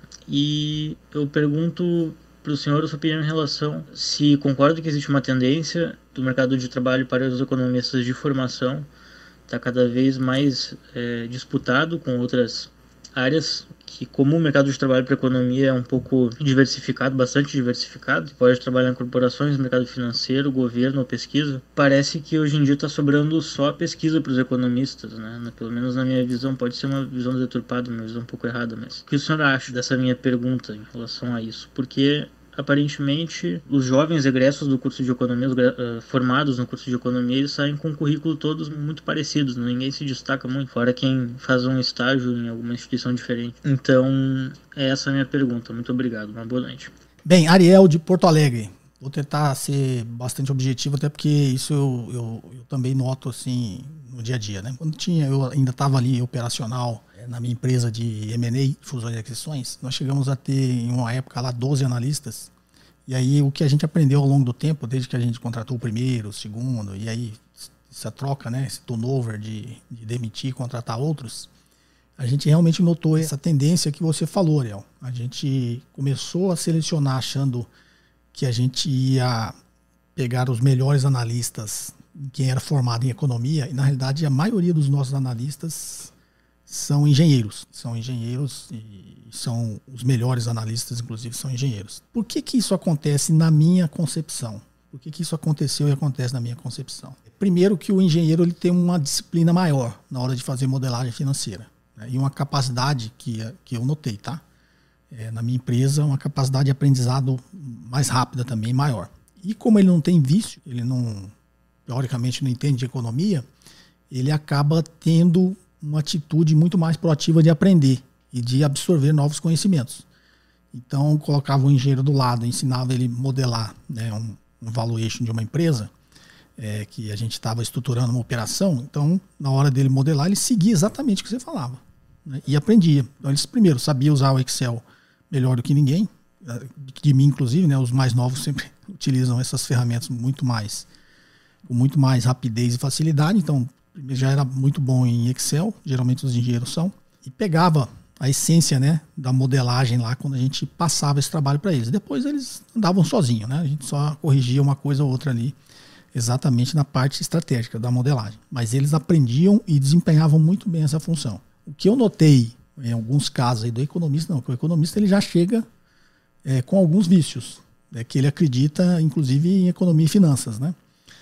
E eu pergunto para o senhor a sua opinião em relação se concorda que existe uma tendência do mercado de trabalho para os economistas de formação está cada vez mais disputado com outras áreas, que como o mercado de trabalho para a economia é um pouco diversificado, bastante diversificado, pode trabalhar em corporações, mercado financeiro, governo ou pesquisa, parece que hoje em dia está sobrando só a pesquisa para os economistas, né? Pelo menos na minha visão, pode ser uma visão deturpada, uma visão um pouco errada, mas o que o senhor acha dessa minha pergunta em relação a isso? Porque aparentemente os jovens egressos do curso de economia, formados no curso de economia, eles saem com um currículo todos muito parecidos, ninguém se destaca muito, fora quem faz um estágio em alguma instituição diferente. Então, essa é a minha pergunta. Muito obrigado, uma boa noite. Bem, Ariel de Porto Alegre. Vou tentar ser bastante objetivo, até porque isso eu também noto assim no dia a dia, né? Quando eu ainda estava ali operacional na minha empresa de M&A, fusões e aquisições, nós chegamos a ter em uma época lá 12 analistas. E aí o que a gente aprendeu ao longo do tempo, desde que a gente contratou o primeiro, o segundo, e aí essa troca, né, esse turnover de demitir e contratar outros, a gente realmente notou essa tendência que você falou, Ariel. A gente começou a selecionar achando que a gente ia pegar os melhores analistas, quem era formado em economia, e na realidade a maioria dos nossos analistas são engenheiros e são os melhores analistas, inclusive, são engenheiros. Por que isso acontece na minha concepção? Por que isso aconteceu e acontece na minha concepção? Primeiro que o engenheiro ele tem uma disciplina maior na hora de fazer modelagem financeira, né? E uma capacidade que eu notei, tá? Na minha empresa, uma capacidade de aprendizado mais rápida também, maior. E como ele não tem vício, ele não, teoricamente não entende de economia, ele acaba tendo uma atitude muito mais proativa de aprender e de absorver novos conhecimentos. Então, colocava o engenheiro do lado, ensinava ele a modelar, né, um valuation de uma empresa, que a gente estava estruturando uma operação. Então, na hora dele modelar, ele seguia exatamente o que você falava, né, e aprendia. Então, ele primeiro sabia usar o Excel melhor do que ninguém, de mim inclusive, né, os mais novos sempre utilizam essas ferramentas com muito mais rapidez e facilidade. Então, primeiro já era muito bom em Excel, geralmente os engenheiros são, e pegava a essência, né, da modelagem lá quando a gente passava esse trabalho para eles. Depois eles andavam sozinhos, né, a gente só corrigia uma coisa ou outra ali, exatamente na parte estratégica da modelagem. Mas eles aprendiam e desempenhavam muito bem essa função. O que eu notei em alguns casos aí do economista, não, que o economista ele já chega com alguns vícios, que ele acredita inclusive em economia e finanças, né?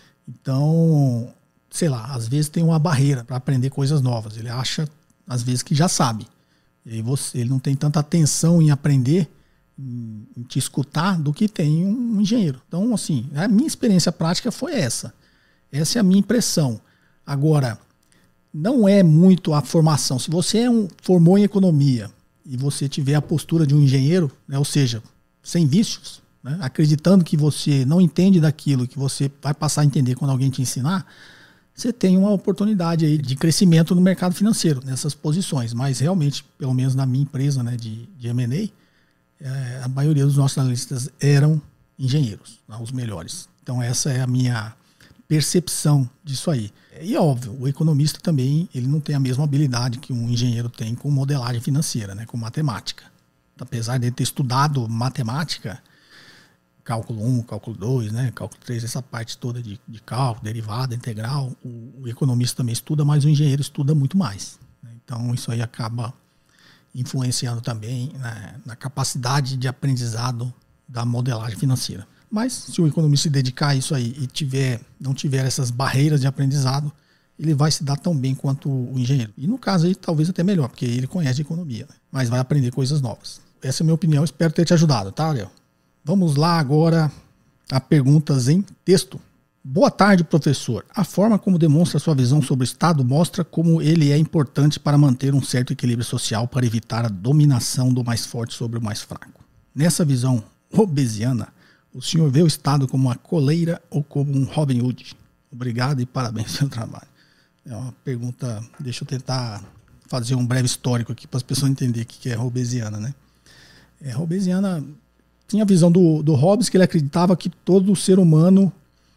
Então, sei lá, às vezes tem uma barreira para aprender coisas novas. Ele acha, às vezes, que já sabe. E aí ele não tem tanta atenção em aprender, em te escutar, do que tem um engenheiro. Então, assim, a minha experiência prática foi essa. Essa é a minha impressão. Agora, não é muito a formação. Se você formou em economia e você tiver a postura de um engenheiro, né, ou seja, sem vícios, né, acreditando que você não entende daquilo, que você vai passar a entender quando alguém te ensinar, você tem uma oportunidade aí de crescimento no mercado financeiro, nessas posições. Mas realmente, pelo menos na minha empresa, né, de M&A, a maioria dos nossos analistas eram engenheiros, os melhores. Então essa é a minha percepção disso aí. E é óbvio, o economista também ele não tem a mesma habilidade que um engenheiro tem com modelagem financeira, né, com matemática. Apesar de ele ter estudado matemática, cálculo 1, cálculo 2, né, cálculo 3, essa parte toda de cálculo, derivada, integral, o economista também estuda, mas o engenheiro estuda muito mais. Né? Então isso aí acaba influenciando também, né, na capacidade de aprendizado da modelagem financeira. Mas se o economista se dedicar a isso aí e não tiver essas barreiras de aprendizado, ele vai se dar tão bem quanto o engenheiro. E no caso aí, talvez até melhor, porque ele conhece economia, né? Mas vai aprender coisas novas. Essa é a minha opinião, espero ter te ajudado, tá, Ariel? Vamos lá agora a perguntas em texto. Boa tarde, professor. A forma como demonstra sua visão sobre o Estado mostra como ele é importante para manter um certo equilíbrio social para evitar a dominação do mais forte sobre o mais fraco. Nessa visão hobbesiana, o senhor vê o Estado como uma coleira ou como um Robin Hood? Obrigado e parabéns pelo trabalho. É uma pergunta, deixa eu tentar fazer um breve histórico aqui para as pessoas entenderem o que é hobbesiana, né? Hobbesiana tinha a visão do Hobbes, que ele acreditava que todo ser humano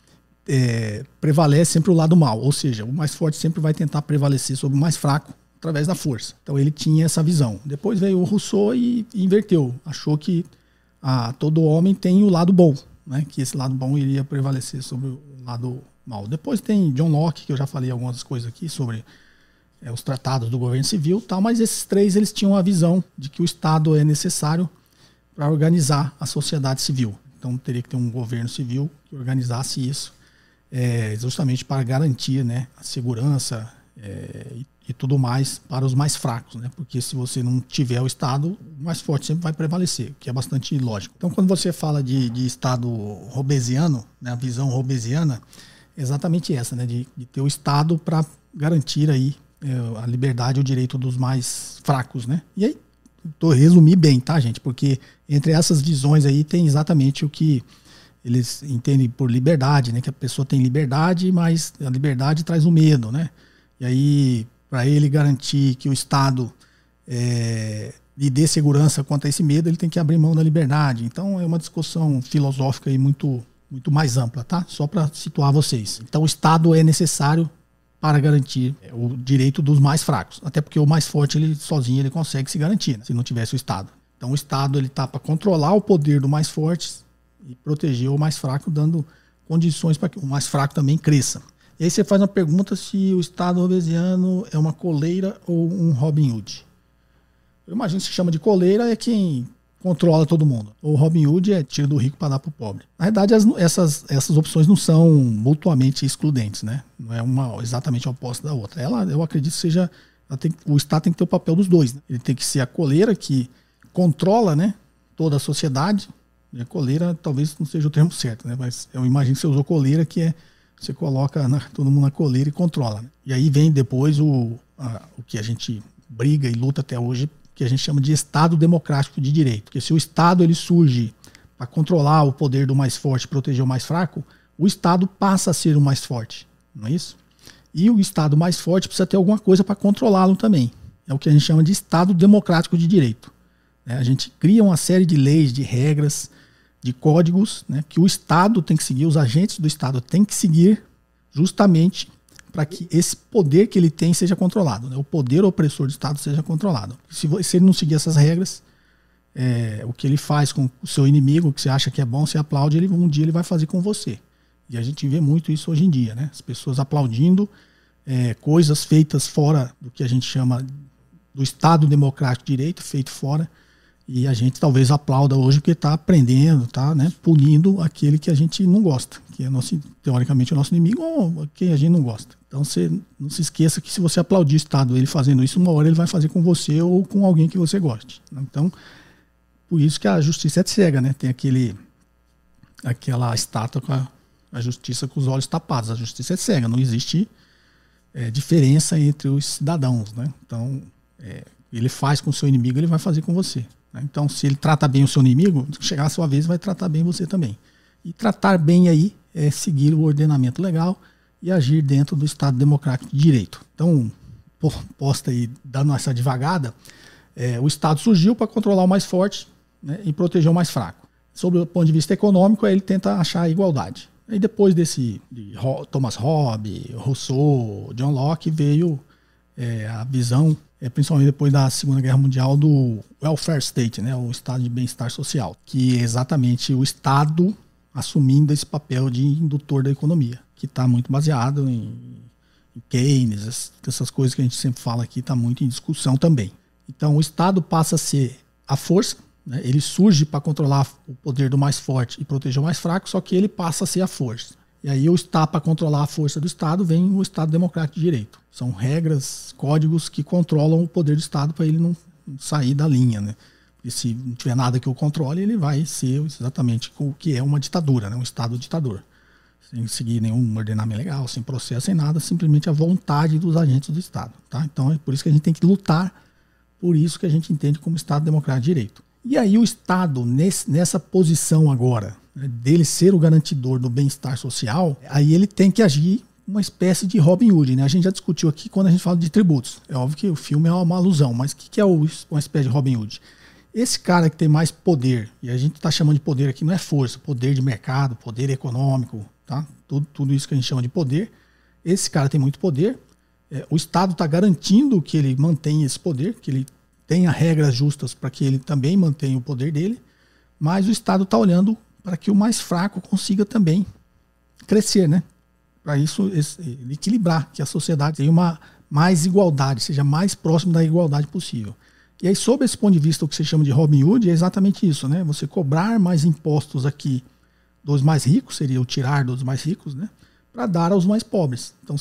prevalece sempre o lado mal, ou seja, o mais forte sempre vai tentar prevalecer sobre o mais fraco através da força. Então ele tinha essa visão. Depois veio o Rousseau e inverteu, achou que todo homem tem o lado bom, né? Que esse lado bom iria prevalecer sobre o lado mal. Depois tem John Locke, que eu já falei algumas coisas aqui sobre os tratados do governo civil, tal, mas esses três eles tinham a visão de que o Estado é necessário para organizar a sociedade civil. Então teria que ter um governo civil que organizasse isso, justamente para garantir, né, a segurança e tudo mais para os mais fracos, né? Porque se você não tiver o Estado, o mais forte sempre vai prevalecer, que é bastante lógico. Então quando você fala de Estado hobbesiano, né, a visão hobbesiana é exatamente essa, né, de ter o Estado para garantir aí a liberdade e o direito dos mais fracos, né? E aí, resumi bem, tá, gente? Porque entre essas visões aí tem exatamente o que eles entendem por liberdade, né? Que a pessoa tem liberdade, mas a liberdade traz o medo, né? E aí, para ele garantir que o Estado lhe dê segurança quanto a esse medo, ele tem que abrir mão da liberdade. Então é uma discussão filosófica aí muito mais ampla, tá? Só para situar vocês. Então o Estado é necessário para garantir o direito dos mais fracos. Até porque o mais forte, ele sozinho, ele consegue se garantir, né, se não tivesse o Estado. Então o Estado ele está para controlar o poder do mais forte e proteger o mais fraco, dando condições para que o mais fraco também cresça. E aí você faz uma pergunta se o Estado hobbesiano é uma coleira ou um Robin Hood. Eu imagino que se chama de coleira é quem controla todo mundo. O Robin Hood é tira do rico para dar para o pobre. Na verdade, essas opções não são mutuamente excludentes, né? Não é uma exatamente oposta da outra. Eu acredito que seja... o Estado tem que ter o papel dos dois, né? Ele tem que ser a coleira que controla, né, toda a sociedade. E a coleira talvez não seja o termo certo, né? Mas eu imagino que você usou coleira, que você coloca todo mundo na coleira e controla, né? E aí vem depois o que a gente briga e luta até hoje, que a gente chama de Estado democrático de direito. Porque se o Estado ele surge para controlar o poder do mais forte e proteger o mais fraco, o Estado passa a ser o mais forte, não é isso? E o Estado mais forte precisa ter alguma coisa para controlá-lo também. É o que a gente chama de Estado democrático de direito. A gente cria uma série de leis, de regras, de códigos, né, que o Estado tem que seguir, os agentes do Estado têm que seguir justamente para que esse poder que ele tem seja controlado, né? O poder opressor do Estado seja controlado. Se ele não seguir essas regras, o que ele faz com o seu inimigo, que você acha que é bom, você aplaude, um dia ele vai fazer com você. E a gente vê muito isso hoje em dia, né? As pessoas aplaudindo coisas feitas fora do que a gente chama do Estado democrático de direito, feito fora, e a gente talvez aplauda hoje porque está aprendendo, está, né, punindo aquele que a gente não gosta, que é teoricamente o nosso inimigo ou quem a gente não gosta. Então você não se esqueça que se você aplaudir o Estado ele fazendo isso, uma hora ele vai fazer com você ou com alguém que você goste. Então, por isso que a justiça é cega, né? Tem aquela estátua com a justiça com os olhos tapados. A justiça é cega, não existe diferença entre os cidadãos, né? Então, ele faz com o seu inimigo, ele vai fazer com você. Então, se ele trata bem o seu inimigo, chegar a sua vez, vai tratar bem você também. E tratar bem aí é seguir o ordenamento legal e agir dentro do Estado democrático de direito. Então, posta aí, dando essa devagada, o Estado surgiu para controlar o mais forte, né, e proteger o mais fraco. Sob o ponto de vista econômico, ele tenta achar a igualdade. Aí depois de Thomas Hobbes, Rousseau, John Locke, veio a visão, principalmente depois da Segunda Guerra Mundial, do welfare state, né, o estado de bem-estar social, que é exatamente o Estado assumindo esse papel de indutor da economia, que está muito baseado em Keynes, essas coisas que a gente sempre fala aqui, está muito em discussão também. Então o Estado passa a ser a força, né? Ele surge para controlar o poder do mais forte e proteger o mais fraco, só que ele passa a ser a força. E aí para controlar a força do Estado vem o Estado Democrático de Direito. São regras, códigos que controlam o poder do Estado para ele não sair da linha, né? E se não tiver nada que o controle, ele vai ser exatamente o que é uma ditadura, né? Um Estado ditador. Sem seguir nenhum ordenamento legal, sem processo, sem nada, simplesmente a vontade dos agentes do Estado. Tá? Então é por isso que a gente tem que lutar por isso que a gente entende como Estado Democrático de Direito. E aí o Estado, nessa posição agora, né, dele ser o garantidor do bem-estar social, aí ele tem que agir uma espécie de Robin Hood. Né? A gente já discutiu aqui quando a gente fala de tributos. É óbvio que o filme é uma alusão, mas o que é uma espécie de Robin Hood? Esse cara que tem mais poder, e a gente está chamando de poder aqui, não é força, poder de mercado, poder econômico, tá? Tudo isso que a gente chama de poder. Esse cara tem muito poder. O Estado está garantindo que ele mantenha esse poder, que ele tenha regras justas para que ele também mantenha o poder dele, mas o Estado está olhando para que o mais fraco consiga também crescer, né? Para isso equilibrar, que a sociedade tenha mais igualdade, seja mais próximo da igualdade possível. E aí, sob esse ponto de vista, o que você chama de Robin Hood é exatamente isso, né? Você cobrar mais impostos aqui dos mais ricos, seria o tirar dos mais ricos, né? Para dar aos mais pobres. Então,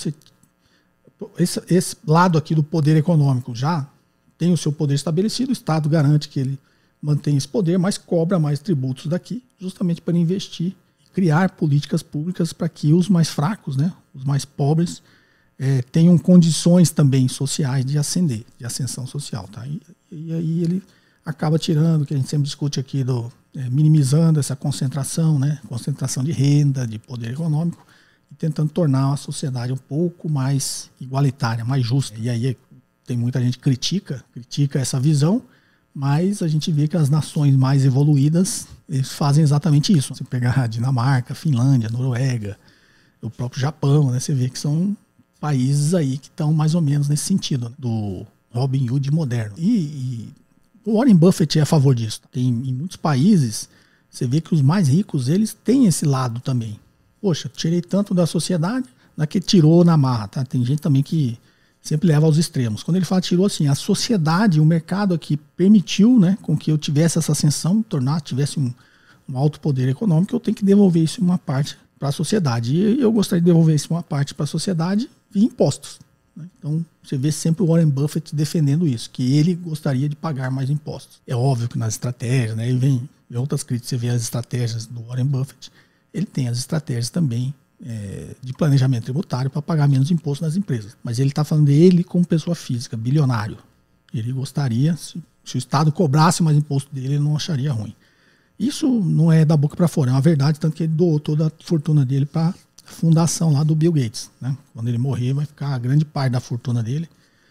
esse lado aqui do poder econômico já tem o seu poder estabelecido, o Estado garante que ele mantém esse poder, mas cobra mais tributos daqui, justamente para investir, criar políticas públicas para que os mais fracos, né, os mais pobres, tenham condições também sociais de ascender, de ascensão social. Tá? E aí ele acaba tirando, que a gente sempre discute aqui, minimizando essa concentração, né, concentração de renda, de poder econômico, e tentando tornar a sociedade um pouco mais igualitária, mais justa. E aí tem muita gente que critica essa visão, mas a gente vê que as nações mais evoluídas, eles fazem exatamente isso. Você pegar a Dinamarca, Finlândia, Noruega, o próprio Japão, né, você vê que são países aí que estão mais ou menos nesse sentido, né, do Robin Hood moderno. E o Warren Buffett é a favor disso. Em muitos países, você vê que os mais ricos, eles têm esse lado também. Poxa, tirei tanto da sociedade, que tirou na marra. Tá? Tem gente também que sempre leva aos extremos. Quando ele fala tirou, assim, a sociedade, o mercado aqui permitiu, né, com que eu tivesse essa ascensão, tivesse um alto poder econômico, eu tenho que devolver isso uma parte para a sociedade. E eu gostaria de devolver isso uma parte para a sociedade via impostos. Né? Então, você vê sempre o Warren Buffett defendendo isso, que ele gostaria de pagar mais impostos. É óbvio que nas estratégias, né, vem outras críticas, você vê as estratégias do Warren Buffett, ele tem as estratégias também de planejamento tributário para pagar menos imposto nas empresas. Mas ele está falando dele como pessoa física, bilionário. Ele gostaria, se o Estado cobrasse mais imposto dele, ele não acharia ruim. Isso não é da boca para fora, é uma verdade, tanto que ele doou toda a fortuna dele para a fundação lá do Bill Gates. Né? Quando ele morrer, vai ficar a grande parte da fortuna dele.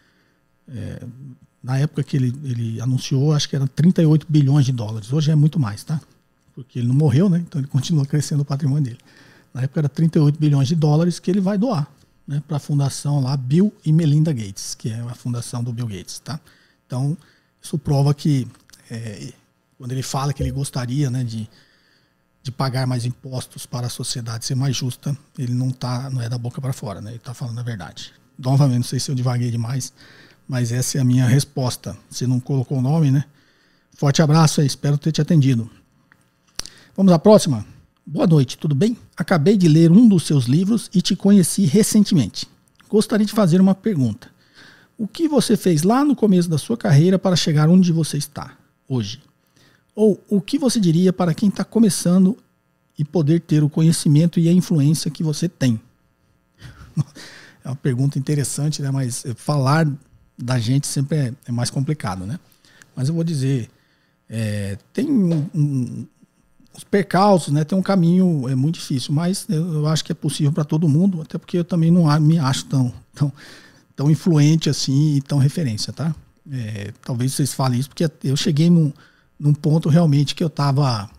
Na época que ele anunciou, acho que era 38 bilhões de dólares. Hoje é muito mais, tá? Porque ele não morreu, né? Então ele continua crescendo o patrimônio dele. Na época era 38 bilhões de dólares que ele vai doar, né, para a fundação lá Bill e Melinda Gates, que é a fundação do Bill Gates. Tá? Então, isso prova que quando ele fala que ele gostaria, né, de pagar mais impostos para a sociedade ser mais justa, ele não é da boca para fora, né? Ele está falando a verdade. Novamente, não sei se eu divaguei demais, mas essa é a minha resposta. Você não colocou o nome, né? Forte abraço aí, espero ter te atendido. Vamos à próxima. Boa noite, tudo bem? Acabei de ler um dos seus livros e te conheci recentemente. Gostaria de fazer uma pergunta. O que você fez lá no começo da sua carreira para chegar onde você está hoje? Ou o que você diria para quem está começando e poder ter o conhecimento e a influência que você tem? É uma pergunta interessante, né? Mas falar da gente sempre é mais complicado, né? Mas eu vou dizer, tem os percalços, né? Tem um caminho muito difícil, mas eu acho que é possível para todo mundo, até porque eu também não me acho tão influente assim e tão referência, tá? Talvez vocês falem isso, porque eu cheguei num ponto realmente que eu estava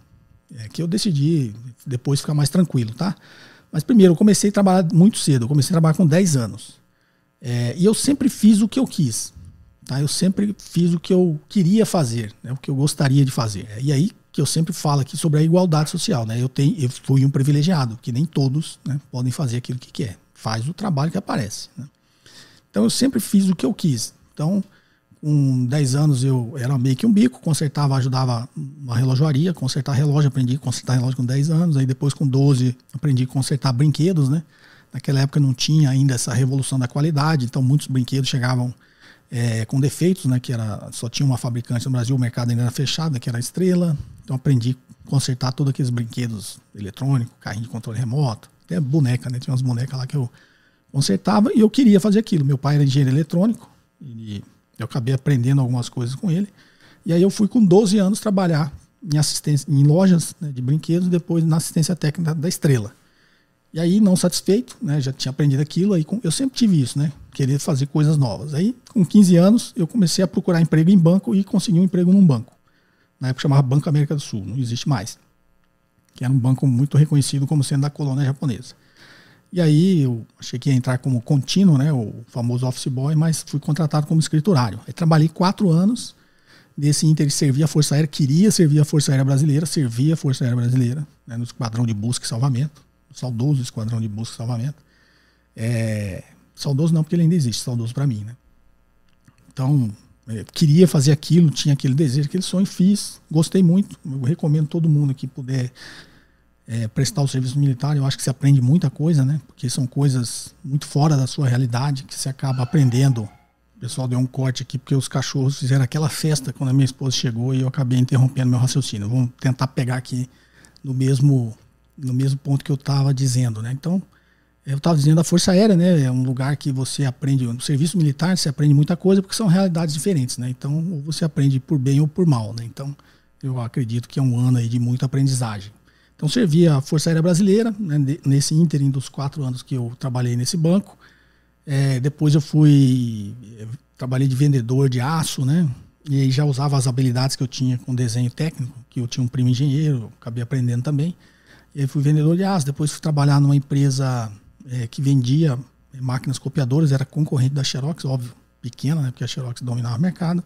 que eu decidi depois ficar mais tranquilo, tá? Mas primeiro, eu comecei a trabalhar muito cedo, eu comecei a trabalhar com 10 anos. E eu sempre fiz o que eu quis, tá? Eu sempre fiz o que eu queria fazer, né? O que eu gostaria de fazer. E aí que eu sempre falo aqui sobre a igualdade social, né? Eu fui um privilegiado, que nem todos, né, podem fazer aquilo que quer. Faz o trabalho que aparece, né? Então eu sempre fiz o que eu quis. Então, com 10 anos eu era meio que um bico, consertava, ajudava uma relojoaria, consertar relógio, aprendi a consertar relógio com 10 anos, aí depois com 12 aprendi a consertar brinquedos, né? Naquela época não tinha ainda essa revolução da qualidade, então muitos brinquedos chegavam com defeitos, né? Que só tinha uma fabricante no Brasil, o mercado ainda era fechado, que era a Estrela. Então aprendi a consertar todos aqueles brinquedos eletrônicos, carrinho de controle remoto, até boneca, né? Tinha umas bonecas lá que eu consertava e eu queria fazer aquilo. Meu pai era engenheiro eletrônico e eu acabei aprendendo algumas coisas com ele. E aí eu fui com 12 anos trabalhar em assistência, em lojas, né, de brinquedos, depois na assistência técnica da Estrela. E aí, não satisfeito, né, já tinha aprendido aquilo, aí eu sempre tive isso, né, querer fazer coisas novas. Aí, com 15 anos, eu comecei a procurar emprego em banco e consegui um emprego num banco. Na época chamava Banco América do Sul, não existe mais. Que era um banco muito reconhecido como sendo da colônia japonesa. E aí, eu achei que ia entrar como contínuo, né, o famoso office boy, mas fui contratado como escriturário. Aí trabalhei 4 anos, nesse ínter servia a Força Aérea, queria servir a Força Aérea Brasileira, servia a Força Aérea Brasileira, né, no Esquadrão de Busca e Salvamento. Saudoso Esquadrão de Busca e Salvamento. Saudoso não, porque ele ainda existe, saudoso para mim, né? Então, queria fazer aquilo, tinha aquele desejo, aquele sonho, fiz, gostei muito. Eu recomendo todo mundo que puder prestar o serviço militar. Eu acho que você aprende muita coisa, né? Porque são coisas muito fora da sua realidade que você acaba aprendendo. O pessoal deu um corte aqui porque os cachorros fizeram aquela festa quando a minha esposa chegou e eu acabei interrompendo meu raciocínio. Vamos tentar pegar aqui no mesmo ponto que eu estava dizendo, né? Então, eu estava dizendo a Força Aérea, né? É um lugar que você aprende, no serviço militar você aprende muita coisa porque são realidades diferentes, né? Então, ou você aprende por bem ou por mal, né? Então, eu acredito que é um ano aí de muita aprendizagem. Então, servi a Força Aérea Brasileira, né? Nesse ínterim dos 4 anos que eu trabalhei nesse banco. Depois eu trabalhei de vendedor de aço, né? E aí já usava as habilidades que eu tinha com desenho técnico, que eu tinha um primo engenheiro, acabei aprendendo também. E aí fui vendedor de aço, depois fui trabalhar numa empresa que vendia máquinas copiadoras, era concorrente da Xerox, óbvio, pequena, né, porque a Xerox dominava o mercado.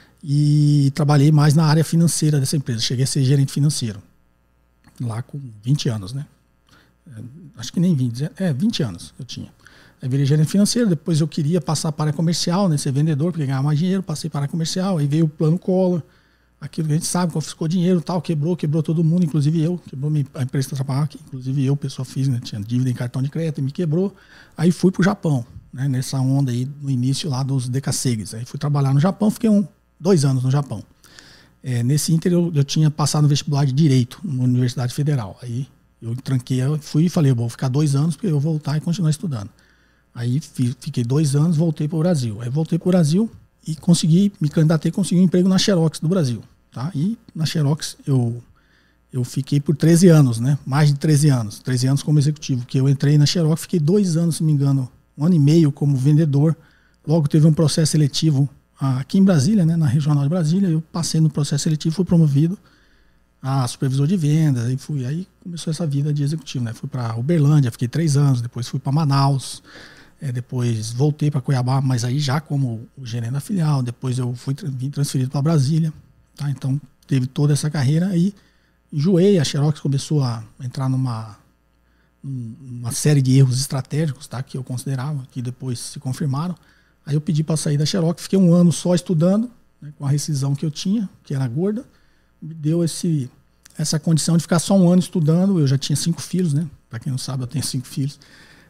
E trabalhei mais na área financeira dessa empresa, cheguei a ser gerente financeiro, lá com 20 anos, né? Acho que nem 20 anos eu tinha. Aí virei gerente financeiro, depois eu queria passar para a área comercial, né, ser vendedor, porque ganhar mais dinheiro, passei para a área comercial, aí veio o plano Collor. Aquilo que a gente sabe, confiscou dinheiro e tal, quebrou todo mundo, inclusive eu, quebrou a empresa que eu trabalhava aqui, inclusive eu, pessoa física, né, tinha dívida em cartão de crédito e me quebrou. Aí fui pro Japão, né, nessa onda aí, no início lá dos Decasegues. Aí fui trabalhar no Japão, fiquei 2 anos no Japão. Nesse ínter eu tinha passado no vestibular de Direito, na Universidade Federal. Aí eu tranquei, fui e falei, eu vou ficar 2 anos porque eu vou voltar e continuar estudando. Aí fiquei 2 anos, voltei pro Brasil. Aí voltei pro Brasil e me candidatei, consegui um emprego na Xerox do Brasil, tá? E na Xerox eu fiquei por 13 anos, né? Mais de 13 anos. 13 anos como executivo, que eu entrei na Xerox, fiquei 2 anos, se não me engano, 1 ano e meio como vendedor. Logo teve um processo seletivo aqui em Brasília, né? Na Regional de Brasília, eu passei no processo seletivo, fui promovido a supervisor de vendas, aí começou essa vida de executivo, né? Fui para Uberlândia, fiquei 3 anos, depois fui para Manaus, depois voltei para Cuiabá, mas aí já como o gerente da filial, depois eu vim transferido para Brasília, tá? Então teve toda essa carreira aí, enjoei, a Xerox começou a entrar numa série de erros estratégicos, tá? Que eu considerava, que depois se confirmaram. Aí eu pedi para sair da Xerox, fiquei 1 ano só estudando, né, com a rescisão que eu tinha, que era gorda, me deu essa condição de ficar só 1 ano estudando. Eu já tinha 5 filhos, né? Para quem não sabe, eu tenho 5 filhos.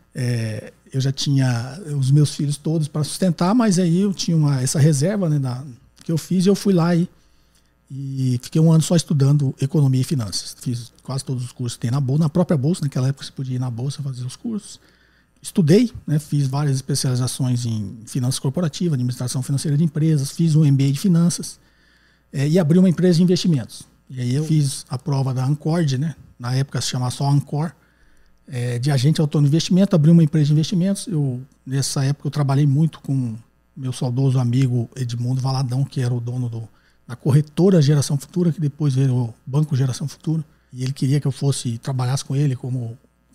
Eu já tinha os meus filhos todos para sustentar, mas aí eu tinha essa reserva, né, que eu fiz, e eu fui lá e fiquei 1 ano só estudando economia e finanças. Fiz quase todos os cursos que tem na própria bolsa. Naquela época você podia ir na bolsa fazer os cursos. Estudei, né, fiz várias especializações em finanças corporativas, administração financeira de empresas, fiz um MBA de finanças e abri uma empresa de investimentos. E aí eu fiz a prova da Ancord, né, na época se chamava só Ancor, de agente autônomo de investimento, abri uma empresa de investimentos. Nessa época eu trabalhei muito com meu saudoso amigo Edmundo Valadão, que era o dono da corretora Geração Futura, que depois virou Banco Geração Futura. e ele queria que eu trabalhasse com ele como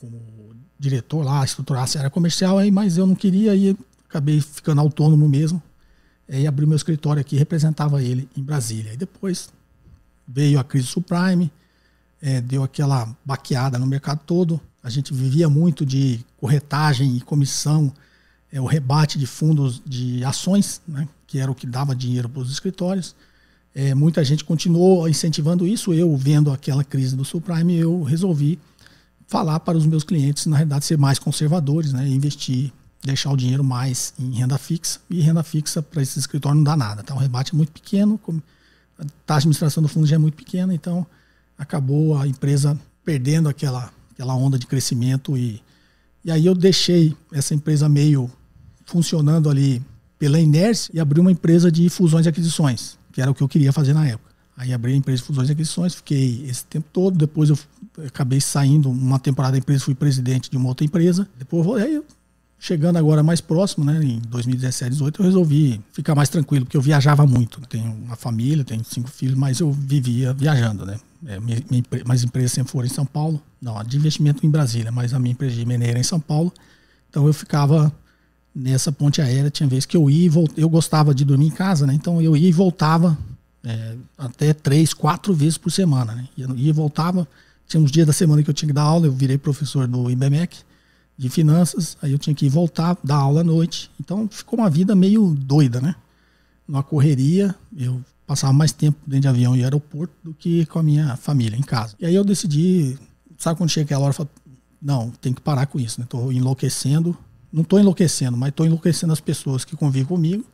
diretor lá, estruturasse a área comercial, mas eu não queria e acabei ficando autônomo mesmo. E abri meu escritório aqui, representava ele em Brasília. E depois veio a crise subprime, deu aquela baqueada no mercado todo. A gente vivia muito de corretagem e comissão, o rebate de fundos de ações, né, que era o que dava dinheiro para os escritórios. Muita gente continuou incentivando isso. Eu, vendo aquela crise do subprime, eu resolvi falar para os meus clientes, na realidade, ser mais conservadores, né, investir, deixar o dinheiro mais em renda fixa. E renda fixa para esse escritório não dá nada. Tá? O rebate é muito pequeno, a taxa de administração do fundo já é muito pequena, então acabou a empresa perdendo aquela onda de crescimento. E aí eu deixei essa empresa meio funcionando ali pela inércia e abri uma empresa de fusões e aquisições, que era o que eu queria fazer na época. Aí abri a empresa de fusões e aquisições, fiquei esse tempo todo, depois eu acabei saindo uma temporada da empresa, fui presidente de uma outra empresa, depois chegando agora mais próximo, né, em 2017, 2018, eu resolvi ficar mais tranquilo, porque eu viajava muito. Tenho uma família, tenho 5 filhos, mas eu vivia viajando, né. Minhas empresas sempre foram em São Paulo, não, de investimento em Brasília, mas a minha empresa de mineira é em São Paulo, então eu ficava nessa ponte aérea. Tinha vezes que eu ia e voltava, eu gostava de dormir em casa, né, então eu ia e voltava até 3, 4 vezes por semana, né, ia e voltava. Tinha uns dias da semana que eu tinha que dar aula, eu virei professor no IBMEC de finanças, aí eu tinha que ir voltar, dar aula à noite, então ficou uma vida meio doida, né, numa correria. Eu passava mais tempo dentro de avião e aeroporto do que com a minha família em casa. E aí eu decidi, sabe quando chega aquela hora, eu falo, não, tem que parar com isso, né? Tô enlouquecendo, não estou enlouquecendo, mas estou enlouquecendo as pessoas que convivem comigo,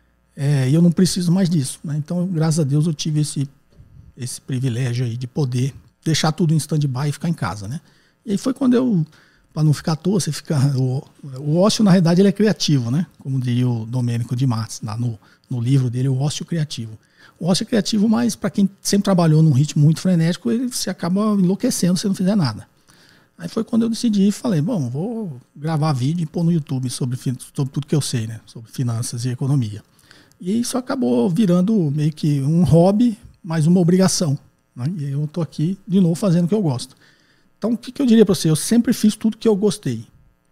e eu não preciso mais disso, né? Então, graças a Deus, eu tive esse privilégio aí de poder deixar tudo em stand-by e ficar em casa, né? E aí foi quando para não ficar à toa, você fica... O ócio, na realidade, ele é criativo, né? Como diria o Domênico de Matos, lá no livro dele, O Ócio Criativo. O ócio é criativo, mas para quem sempre trabalhou num ritmo muito frenético, você acaba enlouquecendo se não fizer nada. Aí foi quando eu decidi e falei, bom, vou gravar vídeo e pôr no YouTube sobre tudo que eu sei, né? Sobre finanças e economia. E isso acabou virando meio que um hobby, mas uma obrigação, né? E eu tô aqui de novo fazendo o que eu gosto. Então, o que eu diria para você? Eu sempre fiz tudo que eu gostei.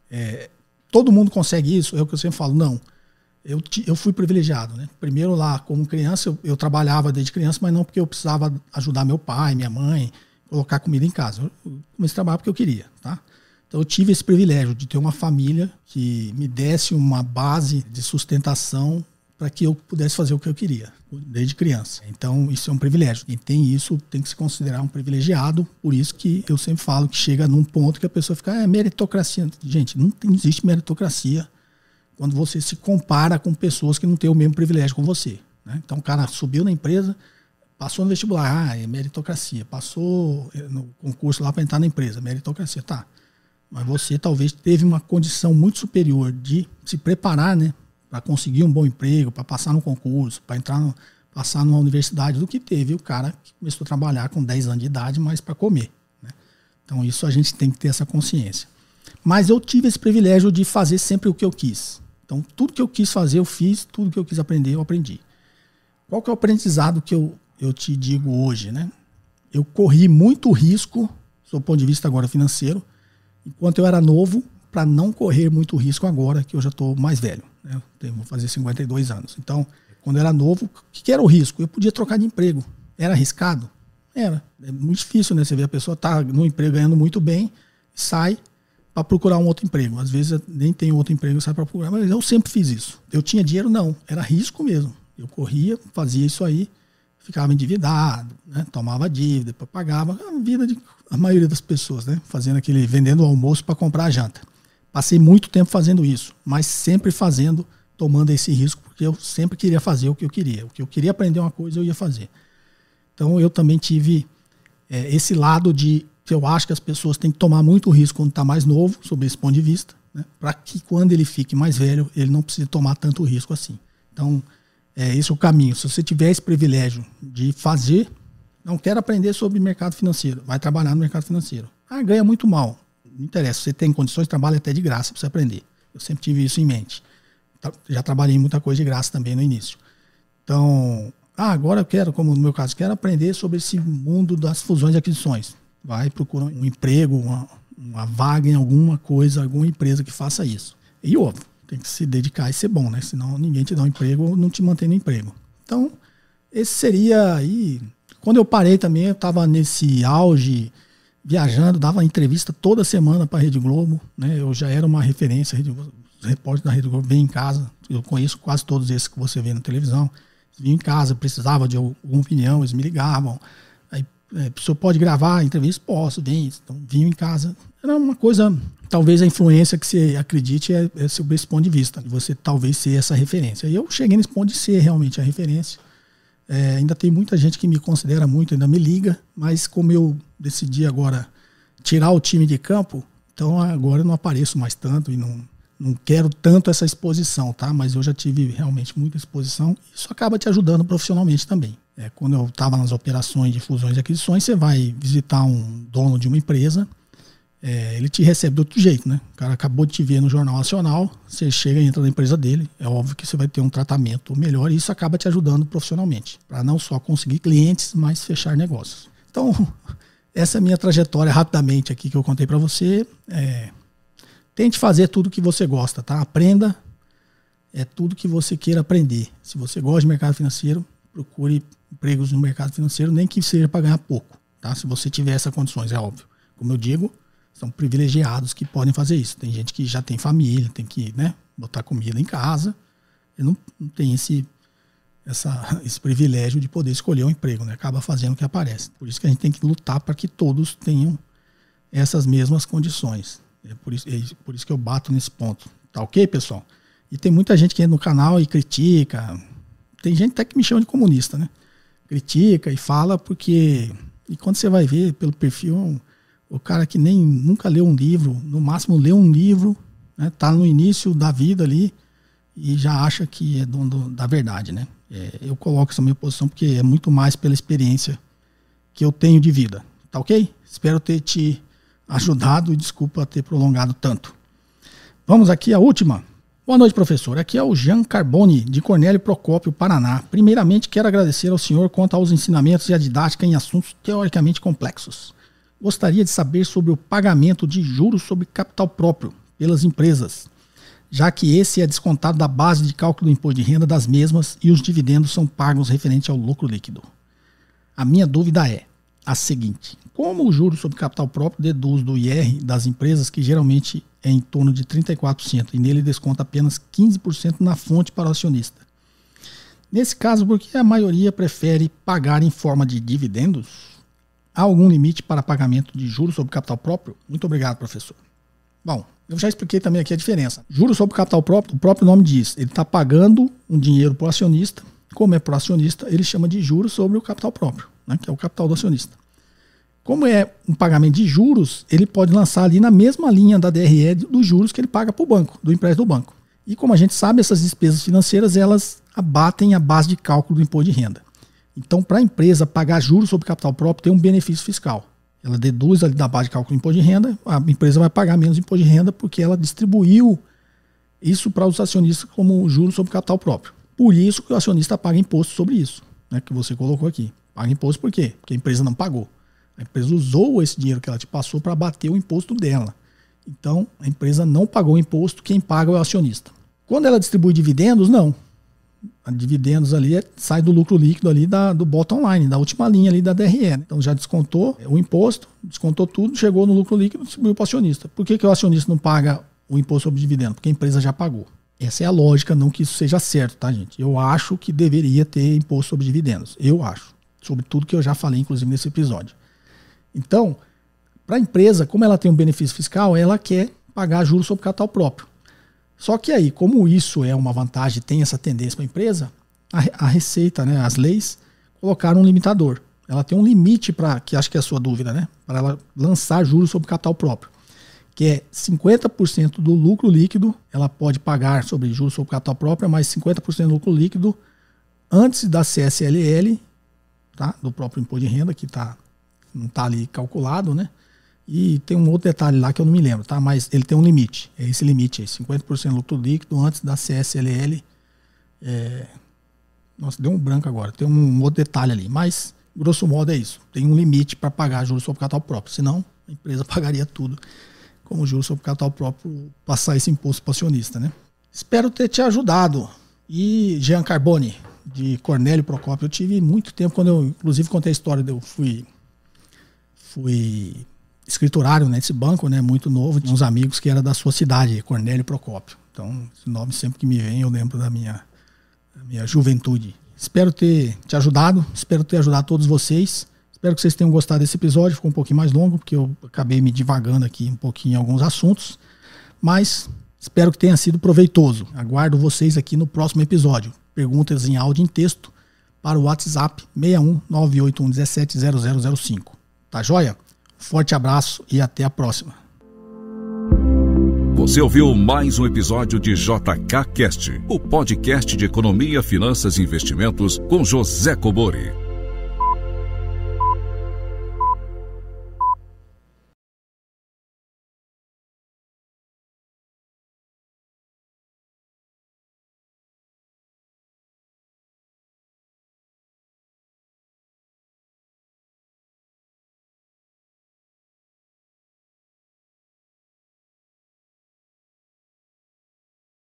Todo mundo consegue isso? É o que eu sempre falo. Não. Eu fui privilegiado, né? Primeiro lá, como criança, eu trabalhava desde criança, mas não porque eu precisava ajudar meu pai, minha mãe, colocar comida em casa. Eu comecei a trabalhar porque eu queria, tá? Então eu tive esse privilégio de ter uma família que me desse uma base de sustentação para que eu pudesse fazer o que eu queria, desde criança. Então isso é um privilégio. Quem tem isso tem que se considerar um privilegiado, por isso que eu sempre falo que chega num ponto que a pessoa fica, meritocracia. Gente, não existe meritocracia quando você se compara com pessoas que não têm o mesmo privilégio com você, né? Então o cara subiu na empresa, passou no vestibular, é meritocracia. Passou no concurso lá para entrar na empresa, meritocracia, tá. Mas você talvez teve uma condição muito superior de se preparar, né, para conseguir um bom emprego, para passar no concurso, para passar numa universidade, do que teve o cara que começou a trabalhar com 10 anos de idade, mas para comer, né? Então isso a gente tem que ter essa consciência. Mas eu tive esse privilégio de fazer sempre o que eu quis. Então tudo que eu quis fazer eu fiz, tudo que eu quis aprender eu aprendi. Qual que é o aprendizado que eu te digo hoje, né? Eu corri muito risco, do ponto de vista agora financeiro, enquanto eu era novo, para não correr muito risco agora, que eu já estou mais velho, né? Vou fazer 52 anos. Então, quando eu era novo, o que era o risco? Eu podia trocar de emprego. Era arriscado? Era. É muito difícil, né? Você vê a pessoa tá no emprego ganhando muito bem, sai para procurar um outro emprego. Às vezes nem tem outro emprego, sai para procurar, mas eu sempre fiz isso. Eu tinha dinheiro? Não. Era risco mesmo. Eu corria, fazia isso aí, ficava endividado, né? Tomava dívida, depois pagava. A vida de a maioria das pessoas, né? Vendendo o almoço para comprar a janta. Passei muito tempo fazendo isso, mas sempre tomando esse risco, porque eu sempre queria fazer o que eu queria. O que eu queria aprender uma coisa, eu ia fazer. Então eu também tive esse lado de que eu acho que as pessoas têm que tomar muito risco quando está mais novo, sob esse ponto de vista, né? Para que quando ele fique mais velho, ele não precise tomar tanto risco assim. Então, esse é o caminho. Se você tiver esse privilégio de fazer, não quero aprender sobre mercado financeiro, vai trabalhar no mercado financeiro. Ganha muito mal. Não interessa, você tem condições, trabalha até de graça para você aprender. Eu sempre tive isso em mente. Já trabalhei em muita coisa de graça também no início. Então, agora eu quero, como no meu caso, quero aprender sobre esse mundo das fusões e aquisições. vai procurar um emprego, uma vaga em alguma coisa, alguma empresa que faça isso. E óbvio, tem que se dedicar e ser bom, né? Senão ninguém te dá um emprego ou não te mantém no emprego. Então, esse seria aí... Quando eu parei também, eu estava nesse auge, viajando, dava entrevista toda semana para a Rede Globo, né? Eu já era uma referência, os repórteres da Rede Globo vêm em casa, eu conheço quase todos esses que você vê na televisão. Vinham em casa, precisava de alguma opinião, eles me ligavam. Aí, o senhor pode gravar a entrevista? Posso, vem. Então, vinham em casa. Era uma coisa, talvez a influência que você acredite é sobre esse ponto de vista, de você talvez ser essa referência. E eu cheguei nesse ponto de ser realmente a referência. Ainda tem muita gente que me considera muito, ainda me liga, mas como eu decidi agora tirar o time de campo, então agora eu não apareço mais tanto e não quero tanto essa exposição, tá? Mas eu já tive realmente muita exposição. Isso acaba te ajudando profissionalmente também. Quando eu estava nas operações de fusões e aquisições, você vai visitar um dono de uma empresa, ele te recebe de outro jeito, né? O cara acabou de te ver no Jornal Nacional, você chega e entra na empresa dele, é óbvio que você vai ter um tratamento melhor e isso acaba te ajudando profissionalmente, para não só conseguir clientes, mas fechar negócios. Então, essa é a minha trajetória rapidamente aqui que eu contei para você. Tente fazer tudo que você gosta, tá? Aprenda tudo que você queira aprender. Se você gosta de mercado financeiro, procure empregos no mercado financeiro, nem que seja para ganhar pouco, tá? Se você tiver essas condições, é óbvio. Como eu digo, são privilegiados que podem fazer isso. Tem gente que já tem família, tem que, né, botar comida em casa. E não tem esse privilégio de poder escolher um emprego, né? Acaba fazendo o que aparece. Por isso que a gente tem que lutar para que todos tenham essas mesmas condições. É por isso que eu bato nesse ponto. Tá ok, pessoal? E tem muita gente que entra no canal e critica. Tem gente até que me chama de comunista, né? Critica e fala porque... E quando você vai ver pelo perfil, o cara que nem nunca leu um livro, no máximo leu um livro, né? Tá no início da vida ali e já acha que é dono da verdade, né? Eu coloco essa minha posição porque é muito mais pela experiência que eu tenho de vida. Tá ok? Espero ter te ajudado e desculpa ter prolongado tanto. Vamos aqui à última. Boa noite, professor. Aqui é o Jean Carboni, de Cornélio Procópio, Paraná. Primeiramente, quero agradecer ao senhor quanto aos ensinamentos e a didática em assuntos teoricamente complexos. Gostaria de saber sobre o pagamento de juros sobre capital próprio pelas empresas, já que esse é descontado da base de cálculo do imposto de renda das mesmas e os dividendos são pagos referente ao lucro líquido. A minha dúvida é a seguinte: como o juro sobre capital próprio deduz do IR das empresas, que geralmente é em torno de 34%, e nele desconta apenas 15% na fonte para o acionista? Nesse caso, por que a maioria prefere pagar em forma de dividendos? Há algum limite para pagamento de juros sobre capital próprio? Muito obrigado, professor. Bom, eu já expliquei também aqui a diferença. Juros sobre capital próprio, o próprio nome diz, ele está pagando um dinheiro para o acionista. Como é para o acionista, ele chama de juros sobre o capital próprio, né, que é o capital do acionista. Como é um pagamento de juros, ele pode lançar ali na mesma linha da DRE dos juros que ele paga para o banco, do empréstimo do banco. E como a gente sabe, essas despesas financeiras, elas abatem a base de cálculo do imposto de renda. Então, para a empresa pagar juros sobre capital próprio, tem um benefício fiscal. Ela deduz ali da base de cálculo do imposto de renda, a empresa vai pagar menos imposto de renda porque ela distribuiu isso para os acionistas como juros sobre capital próprio. Por isso que o acionista paga imposto sobre isso, né, que você colocou aqui. Paga imposto por quê? Porque a empresa não pagou. A empresa usou esse dinheiro que ela te passou para abater o imposto dela. Então, a empresa não pagou o imposto, quem paga é o acionista. Quando ela distribui dividendos, não. A dividendos ali sai do lucro líquido ali do bottom line, da última linha ali da DRE. Né? Então já descontou o imposto, descontou tudo, chegou no lucro líquido e distribuiu para o acionista. Por que o acionista não paga o imposto sobre dividendo? Porque a empresa já pagou. Essa é a lógica, não que isso seja certo, tá, gente? Eu acho que deveria ter imposto sobre dividendos. Eu acho. Sobre tudo que eu já falei, inclusive, nesse episódio. Então, para a empresa, como ela tem um benefício fiscal, ela quer pagar juros sobre capital próprio. Só que aí, como isso é uma vantagem, tem essa tendência para a empresa, a Receita, né, as leis, colocaram um limitador. Ela tem um limite para, que acho que é a sua dúvida, né, para ela lançar juros sobre capital próprio, que é 50% do lucro líquido, ela pode pagar sobre juros sobre capital próprio, mais 50% do lucro líquido antes da CSLL, tá, do próprio imposto de renda, que não está ali calculado, né? E tem um outro detalhe lá que eu não me lembro, tá? Mas ele tem um limite. É esse limite aí, 50% lucro líquido antes da CSLL. Nossa, deu um branco agora. Tem um outro detalhe ali. Mas grosso modo é isso. Tem um limite para pagar juros sobre capital próprio, senão a empresa pagaria tudo como juros sobre capital próprio, passar esse imposto para o acionista, né? Espero ter te ajudado. E Jean Carboni, de Cornélio Procópio, eu tive muito tempo, quando eu inclusive contei a história, eu fui escriturário nesse banco, né, muito novo, tinha uns amigos que era da sua cidade, Cornélio Procópio. Então, esse nome sempre que me vem, eu lembro da minha juventude. Espero ter te ajudado, espero ter ajudado todos vocês. Espero que vocês tenham gostado desse episódio, ficou um pouquinho mais longo, porque eu acabei me divagando aqui um pouquinho em alguns assuntos, mas espero que tenha sido proveitoso. Aguardo vocês aqui no próximo episódio. Perguntas em áudio e em texto para o WhatsApp 61981170005. Tá joia? Forte abraço e até a próxima. Você ouviu mais um episódio de JK Cast, o podcast de economia, finanças e investimentos com José Cobori.